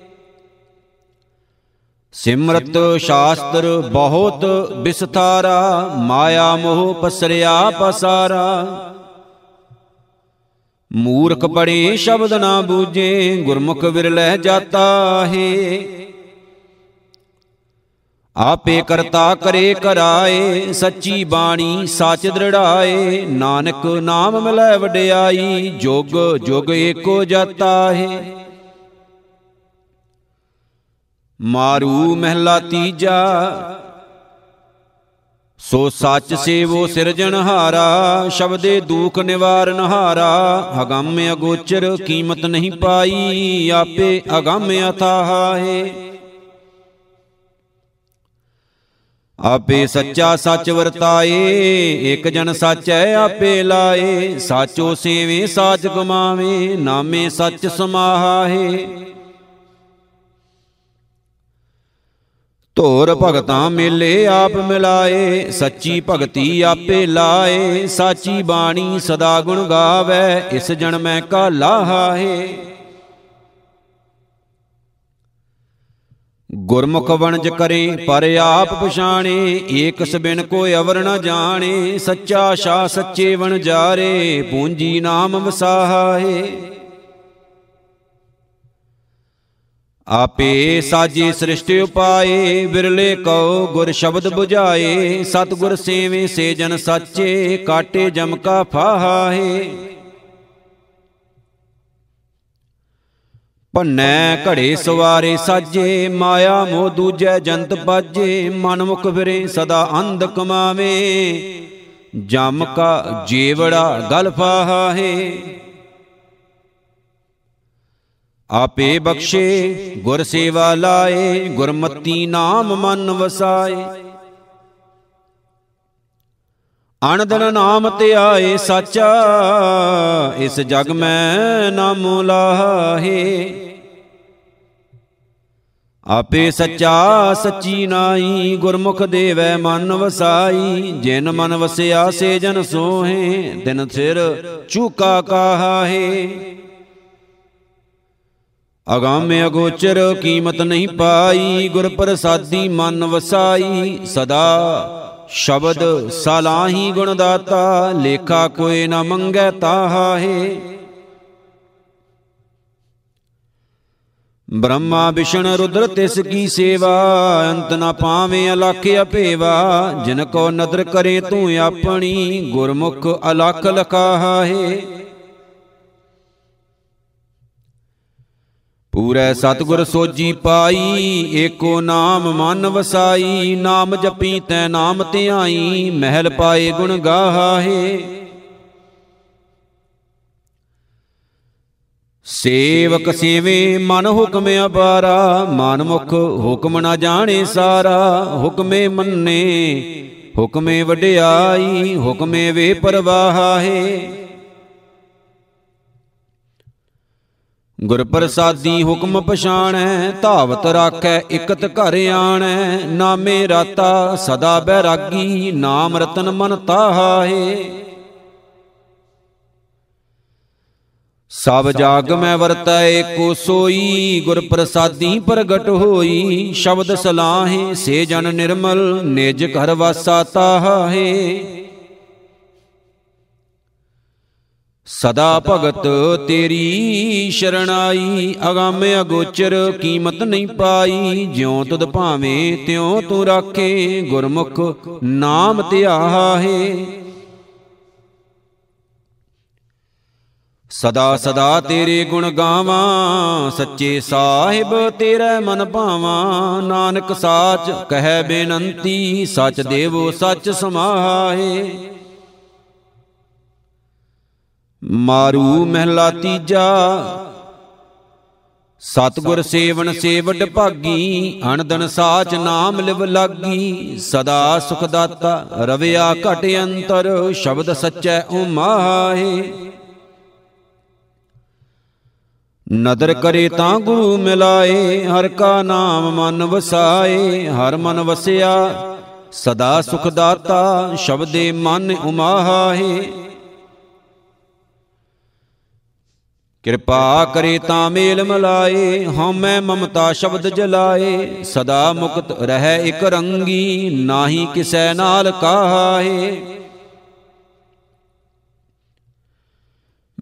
ਸਿਮਰਤ ਸ਼ਾਸਤਰ ਬਹੁਤ ਬਿਸਥਾਰਾ, ਮਾਇਆ ਮੋਹ ਪਸਰਿਆ ਪਸਾਰਾ। ਮੂਰਖ ਬੜੇ ਸ਼ਬਦ ਨਾ ਬੂਝੇ, ਗੁਰਮੁਖ ਵਿਰਲੇ ਜਾਤਾ ਹੈ। ਆਪੇ ਕਰਤਾ ਕਰੇ ਕਰਾਏ, ਸੱਚੀ ਬਾਣੀ ਸਾਚ ਦ੍ਰਿੜਾਏ। ਨਾਨਕ ਨਾਮ ਮਿਲੈ ਵਡਿਆਈ, ਜੁਗ ਜੁਗ ਏਕੋ ਜਾਤਾ ਹੈ। ਮਾਰੂ ਮਹਿਲਾ ਤੀਜਾ, ਸੋ ਸੱਚ ਸੇਵੋ ਸਿਰਜਣਹਾਰਾ। ਸ਼ਬਦੇ ਦੁਖ ਨਿਵਾਰਨ ਹਾਰਾ, ਅਗੰਮ ਅਗੋਚਰ ਕੀਮਤ ਨਹੀਂ ਪਾਈ। ਆਪੇ ਅਗੰਮ ਅਥਾਹ ਹੈ। ਆਪੇ ਸੱਚਾ ਸੱਚ ਵਰਤਾਏ, ਇਕ ਜਨ ਸਾਚੈ ਆਪੇ ਲਾਏ। ਸਾਚੋ ਸੇਵੇ ਸਾਚ ਗਮਾਵੇ, ਨਾਮੇ ਸੱਚ ਸਮਾਹਾ ਹੈ। ਧੋਰ ਭਗਤਾਂ ਮੇਲੇ ਆਪ ਮਿਲਾਏ, ਸੱਚੀ ਭਗਤੀ ਆਪੇ ਲਾਏ। ਸਾਚੀ ਬਾਣੀ ਸਦਾ ਗੁਣ ਗਾਵੈ, ਇਸ ਜਨਮੈ ਕਾ ਲਾਹਾ ਹੈ। ਗੁਰਮੁਖ ਵਣਜ ਕਰੇ ਪਰ ਆਪ ਪਛਾਣੇ, ਏਕਸ ਬਿਨ ਕੋਈ ਅਵਰ ਨ ਜਾਣੇ। ਸੱਚਾ ਸ਼ਾਹ ਸੱਚੇ ਵਣਜਾਰੇ, ਪੂੰਜੀ ਨਾਮ ਵਸਾਹਾ ਹੈ। ਆਪੇ ਸਾਜੇ ਸ੍ਰਿਸ਼ਟਿ ਉਪਾਏ, ਵਿਰਲੇ ਕਉ ਗੁਰ ਸ਼ਬਦ 부ਝਾਏ। ਸਤਿਗੁਰ ਸੇਵੇ ਸੇ ਜਨ ਸਾਚੇ, ਕਾਟੇ ਜਮ ਕਾ ਫਾਹਾ ਹੈ। ਭੰਨੈ ਘੜੇ ਸਵਾਰੇ ਸਾਜੇ, ਮਾਇਆ ਮੋਹ ਦੂਜੈ ਜੰਤ ਬਾਜੇ। ਮਨਮੁਖ ਫਿਰੇ ਸਦਾ ਅੰਧ ਕਮਾਵੇ, ਜਮ ਕਾ ਜੀਵੜਾ ਗਲ ਫਾਹਾ ਹੈ। ਆਪੇ ਬਖਸ਼ੇ ਗੁਰ ਸੇਵਾ ਲਾਏ, ਗੁਰਮਤੀ ਨਾਮ ਮਨ ਵਸਾਏ। ਅਣਦਨ ਨਾਮ ਧਿਆਏ ਸਾਚਾ, ਇਸ ਜਗ ਮੈਂ ਨਾਮੁ ਲਾਹੇ। ਆਪੇ ਸੱਚਾ ਸੱਚੀ ਨਾਈ, ਗੁਰਮੁਖ ਦੇਵੈ ਮਨ ਵਸਾਈ। ਜਿਨ ਮਨ ਵਸਿਆ ਸੇ ਜਨ ਸੋਹੇ, ਦਿਨ ਸਿਰ ਚੂਕਾ ਕਾਹੇ। ਅਗੰਮ ਅਗੋਚਰ ਕੀਮਤ ਨਹੀਂ ਪਾਈ, ਗੁਰ ਪ੍ਰਸਾਦੀ ਮਨ ਵਸਾਈ। ਸਦਾ ਸ਼ਬਦ ਸਲਾਹੀ ਗੁਣ ਦਾਤਾ, ਲੇਖਾ ਕੋਈ ਨ ਮੰਗੈ ਤਾਹਾ ਹੈ। ਬ੍ਰਹਮਾ ਵਿਸ਼ਨ ਰੁਦਰ ਤਿਸ ਕੀ ਸੇਵਾ, ਅੰਤ ਨ ਪਾਵੇਂ ਅਲਖ ਅਭੇਵਾ। ਜਿਨ ਕੋ ਨਦਰ ਕਰੇ ਤੂੰ ਆਪਣੀ, ਗੁਰਮੁਖ ਅਲਖ ਲਖਾਹਾ ਹੈ। ਪੂਰੈ ਸਤਿਗੁਰ ਸੋਜੀ ਪਾਈ, ਏਕੋ ਨਾਮ ਮਨ ਵਸਾਈ। ਨਾਮ ਜਪੀ ਤੈ ਨਾਮ ਧਿਆਈ, ਮਹਿਲ ਪਾਏ ਗੁਣ ਗਾਹਾ ਹੈ। ਸੇਵਕ ਸੇਵੇ ਮਨ ਹੁਕਮ ਅਪਾਰਾ, ਮਨਮੁਖ ਹੁਕਮ ਨ ਜਾਣੇ ਸਾਰਾ। ਹੁਕਮੇ ਮੰਨੇ ਹੁਕਮੇ ਵਡਿਆਈ, ਹੁਕਮੇ ਵੇ ਪਰਵਾਹਾ ਹੈ। ਗੁਰ ਪ੍ਰਸਾਦੀ ਹੁਕਮ ਪਛਾਣੈ, ਧਾਵਤ ਰਾਖੈ ਇਕਤ ਘਰ ਆਣੈ। ਨਾਮੇ ਰਾਤਾ ਸਦਾ ਬੈਰਾਗੀ, ਨਾਮ ਰਤਨ ਮਨ ਤਾਹਾ ਹੈ। ਸਭ ਜਾਗ ਮੈਂ ਵਰਤੈ ਏਕੋ ਸੋਈ, ਗੁਰ ਪ੍ਰਸਾਦੀ ਪ੍ਰਗਟ ਹੋਈ। ਸ਼ਬਦ ਸਲਾਹੇ ਸੇ ਜਨ ਨਿਰਮਲ, ਨਿਜ ਘਰ ਵਾਸਾ ਤਾਹਾ ਹੈ। ਸਦਾ ਭਗਤ ਤੇਰੀ ਸ਼ਰਣਾਈ, ਅਗੰਮ ਅਗੋਚਰ ਕੀਮਤ ਨਹੀਂ ਪਾਈ। ਜਿਉ ਤੁਧ ਭਾਵੇਂ ਤਿਉ ਤੂੰ ਰਾਖੇ, ਗੁਰਮੁਖ ਨਾਮ ਧਿਆਹਾ ਹੈ। ਸਦਾ ਸਦਾ ਤੇਰੇ ਗੁਣ ਗਾਵਾਂ, ਸੱਚੇ ਸਾਹਿਬ ਤੇਰੇ ਮਨ ਭਾਵਾਂ। ਨਾਨਕ ਸਾਚ ਕਹਿ ਬੇਨੰਤੀ, ਸਚ ਦੇਵੋ ਸਚ ਸਮਾਹੇ। ਮਾਰੂ ਮਹਿਲਾ ਤੀਜਾ, ਸਤਿਗੁਰ ਸੇਵਨ ਸੇਵਡ ਭਾਗੀ। ਅਣਦਨ ਸਾਚ ਨਾਮ ਲਿਵ ਲਾਗੀ, ਸਦਾ ਸੁਖ ਦਾਤਾ ਰਵਿਆ ਘਟ ਅੰਤਰ। ਸ਼ਬਦ ਸੱਚੈ ਉਮਾਹੇ। ਨਦਰ ਕਰੇ ਤਾਂ ਗੁਰੂ ਮਿਲਾਏ, ਹਰ ਕਾ ਨਾਮ ਮਨ ਵਸਾਏ। ਹਰ ਮਨ ਵਸਿਆ ਸਦਾ ਸੁਖ ਦਾਤਾ, ਸ਼ਬਦੇ ਮਨ ਉਮਾਹੇ। ਕਿਰਪਾ ਕਰੇ ਤਾਂ ਮੇਲ ਮਿਲਾਏ, ਹਉਮੈ ਮਮਤਾ ਸ਼ਬਦ ਜਲਾਏ। ਸਦਾ ਮੁਕਤ ਰਹਿ ਇਕ ਰੰਗੀ, ਨਾਹੀ ਕਿਸੈ ਨਾਲ ਕਾਹੇ।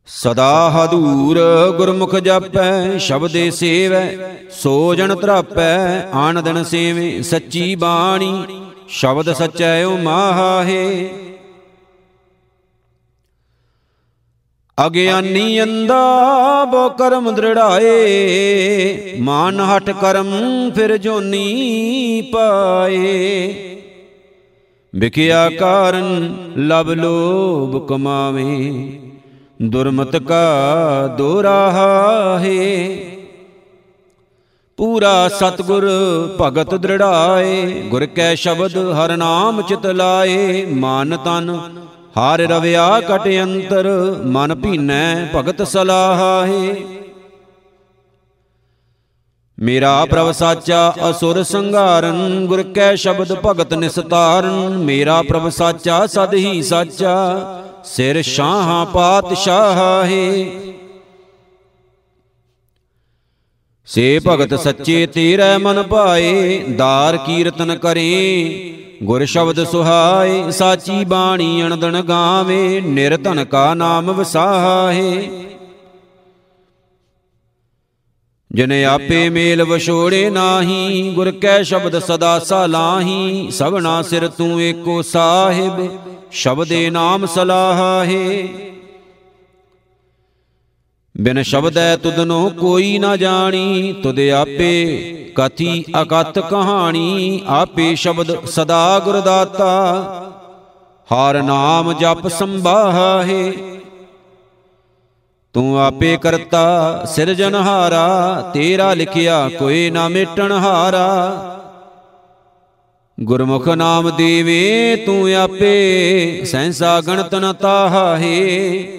ਸਦਾ ਹਦੂਰ ਗੁਰਮੁਖ ਜਾਪੈ, ਸ਼ਬਦੇ ਸੇਵੈ ਸੋ ਜਨ ਤਰਾਪੈ। ਆਨ ਦਿਨ ਸੇਵੇ ਸੱਚੀ ਬਾਣੀ, ਸ਼ਬਦ ਸਚੈ ਓ ਮਾਹੇ। ਅਗਿਆਨੀ ਅੰਧਾ ਬੋ ਕਰਮ ਦ੍ਰਿੜਾਏ, ਮਾਨ ਹਟ ਕਰਮ ਫਿਰ ਜੋਨੀ ਪਾਏ। ਵਿਖਿਆ ਕਾਰਨ ਲਬ ਲੋਭ ਕਮਾਵੇ, ਦੁਰਮਤ ਕਾ ਦੋਰਾਹਾ ਹੈ। ਪੂਰਾ ਸਤਿਗੁਰ ਭਗਤ ਦ੍ਰਿੜਾਏ, ਗੁਰ ਕੈ ਸ਼ਬਦ ਹਰ ਨਾਮ ਚਿਤ ਲਾਏ। ਮਨ ਤਨ ਹਰ ਰਵਿਆ ਕਟ ਅੰਤਰ, ਮਨ ਭੀਨੈ ਭਗਤ ਸਲਾਹਾ ਹੈ। ਮੇਰਾ ਪ੍ਰਭ ਸਾਚਾ ਅਸੁਰ ਸੰਘਾਰਨ, ਗੁਰ ਕੈ ਸ਼ਬਦ ਭਗਤ ਨਿਸਤਾਰਨ। ਮੇਰਾ ਪ੍ਰਭ ਸਾਚਾ ਸਦ ਹੀ ਸਾਚਾ, ਸਿਰ ਸ਼ਾਹਾਂ ਪਾਤਸ਼ਾਹ ਹੈ। ਸੇ ਭਗਤ ਸੱਚੇ ਤੇਰੇ ਮਨ ਭਾਏ, ਦਾਰ ਕੀਰਤਨ ਕਰੇ ਗੁਰ ਸ਼ਬਦ ਸੁਹਾਏ। ਸਾਚੀ ਬਾਣੀ ਅਣਦਣ ਗਾਵੇ, ਨਿਰਧਨ ਕਾ ਨਾਮ ਵਸਾਹੇ। ਜਿਨ ਆਪੇ ਮੇਲ ਵਿਛੋੜੇ ਨਾਹੀ, ਗੁਰ ਕੈ ਸ਼ਬਦ ਸਦਾ ਸਾਲਾਹੀ। ਸਭਨਾ ਸਿਰ ਤੂੰ ਏਕੋ ਸਾਹਿਬ, ਸ਼ਬਦੇ ਨਾਮ ਸਲਾਹਾ ਹੈ। ਬਿਨ ਸ਼ਬਦੈ ਤੁਧਨੋ ਕੋਈ ਨਾ ਜਾਣੀ, ਤੁਧ ਆਪੇ ਕਥੀ ਅਕਥ ਕਹਾਣੀ। ਆਪੇ ਸ਼ਬਦ ਸਦਾ ਗੁਰ ਦਾਤਾ, ਹਰ ਨਾਮ ਜਪ ਸੰਭਾਹਾ ਹੈ। ਤੂੰ ਆਪੇ ਕਰਤਾ ਸਿਰਜਨਹਾਰਾ, ਤੇਰਾ ਲਿਖਿਆ ਕੋਈ ਨਾ ਮਿਟਣ ਹਾਰਾ। ਗੁਰਮੁਖ ਨਾਮ ਦੇਵੇ ਤੂੰ ਆਪੇ, ਸਹਿਸਾ ਗਣਤ ਨ ਤਾਹਾ ਹੈ।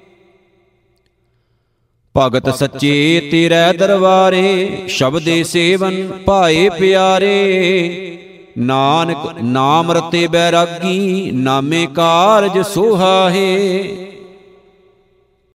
ਭਗਤ ਸੱਚੇ ਤੇਰੇ ਦਰਬਾਰੇ, ਸ਼ਬਦੇ ਸੇਵਨ ਭਾਏ ਪਿਆਰੇ। ਨਾਨਕ ਨਾਮ ਰਤੇ ਬੈਰਾਗੀ, ਨਾਮੇ ਕਾਰਜ ਸੋਹਾ ਹੈ।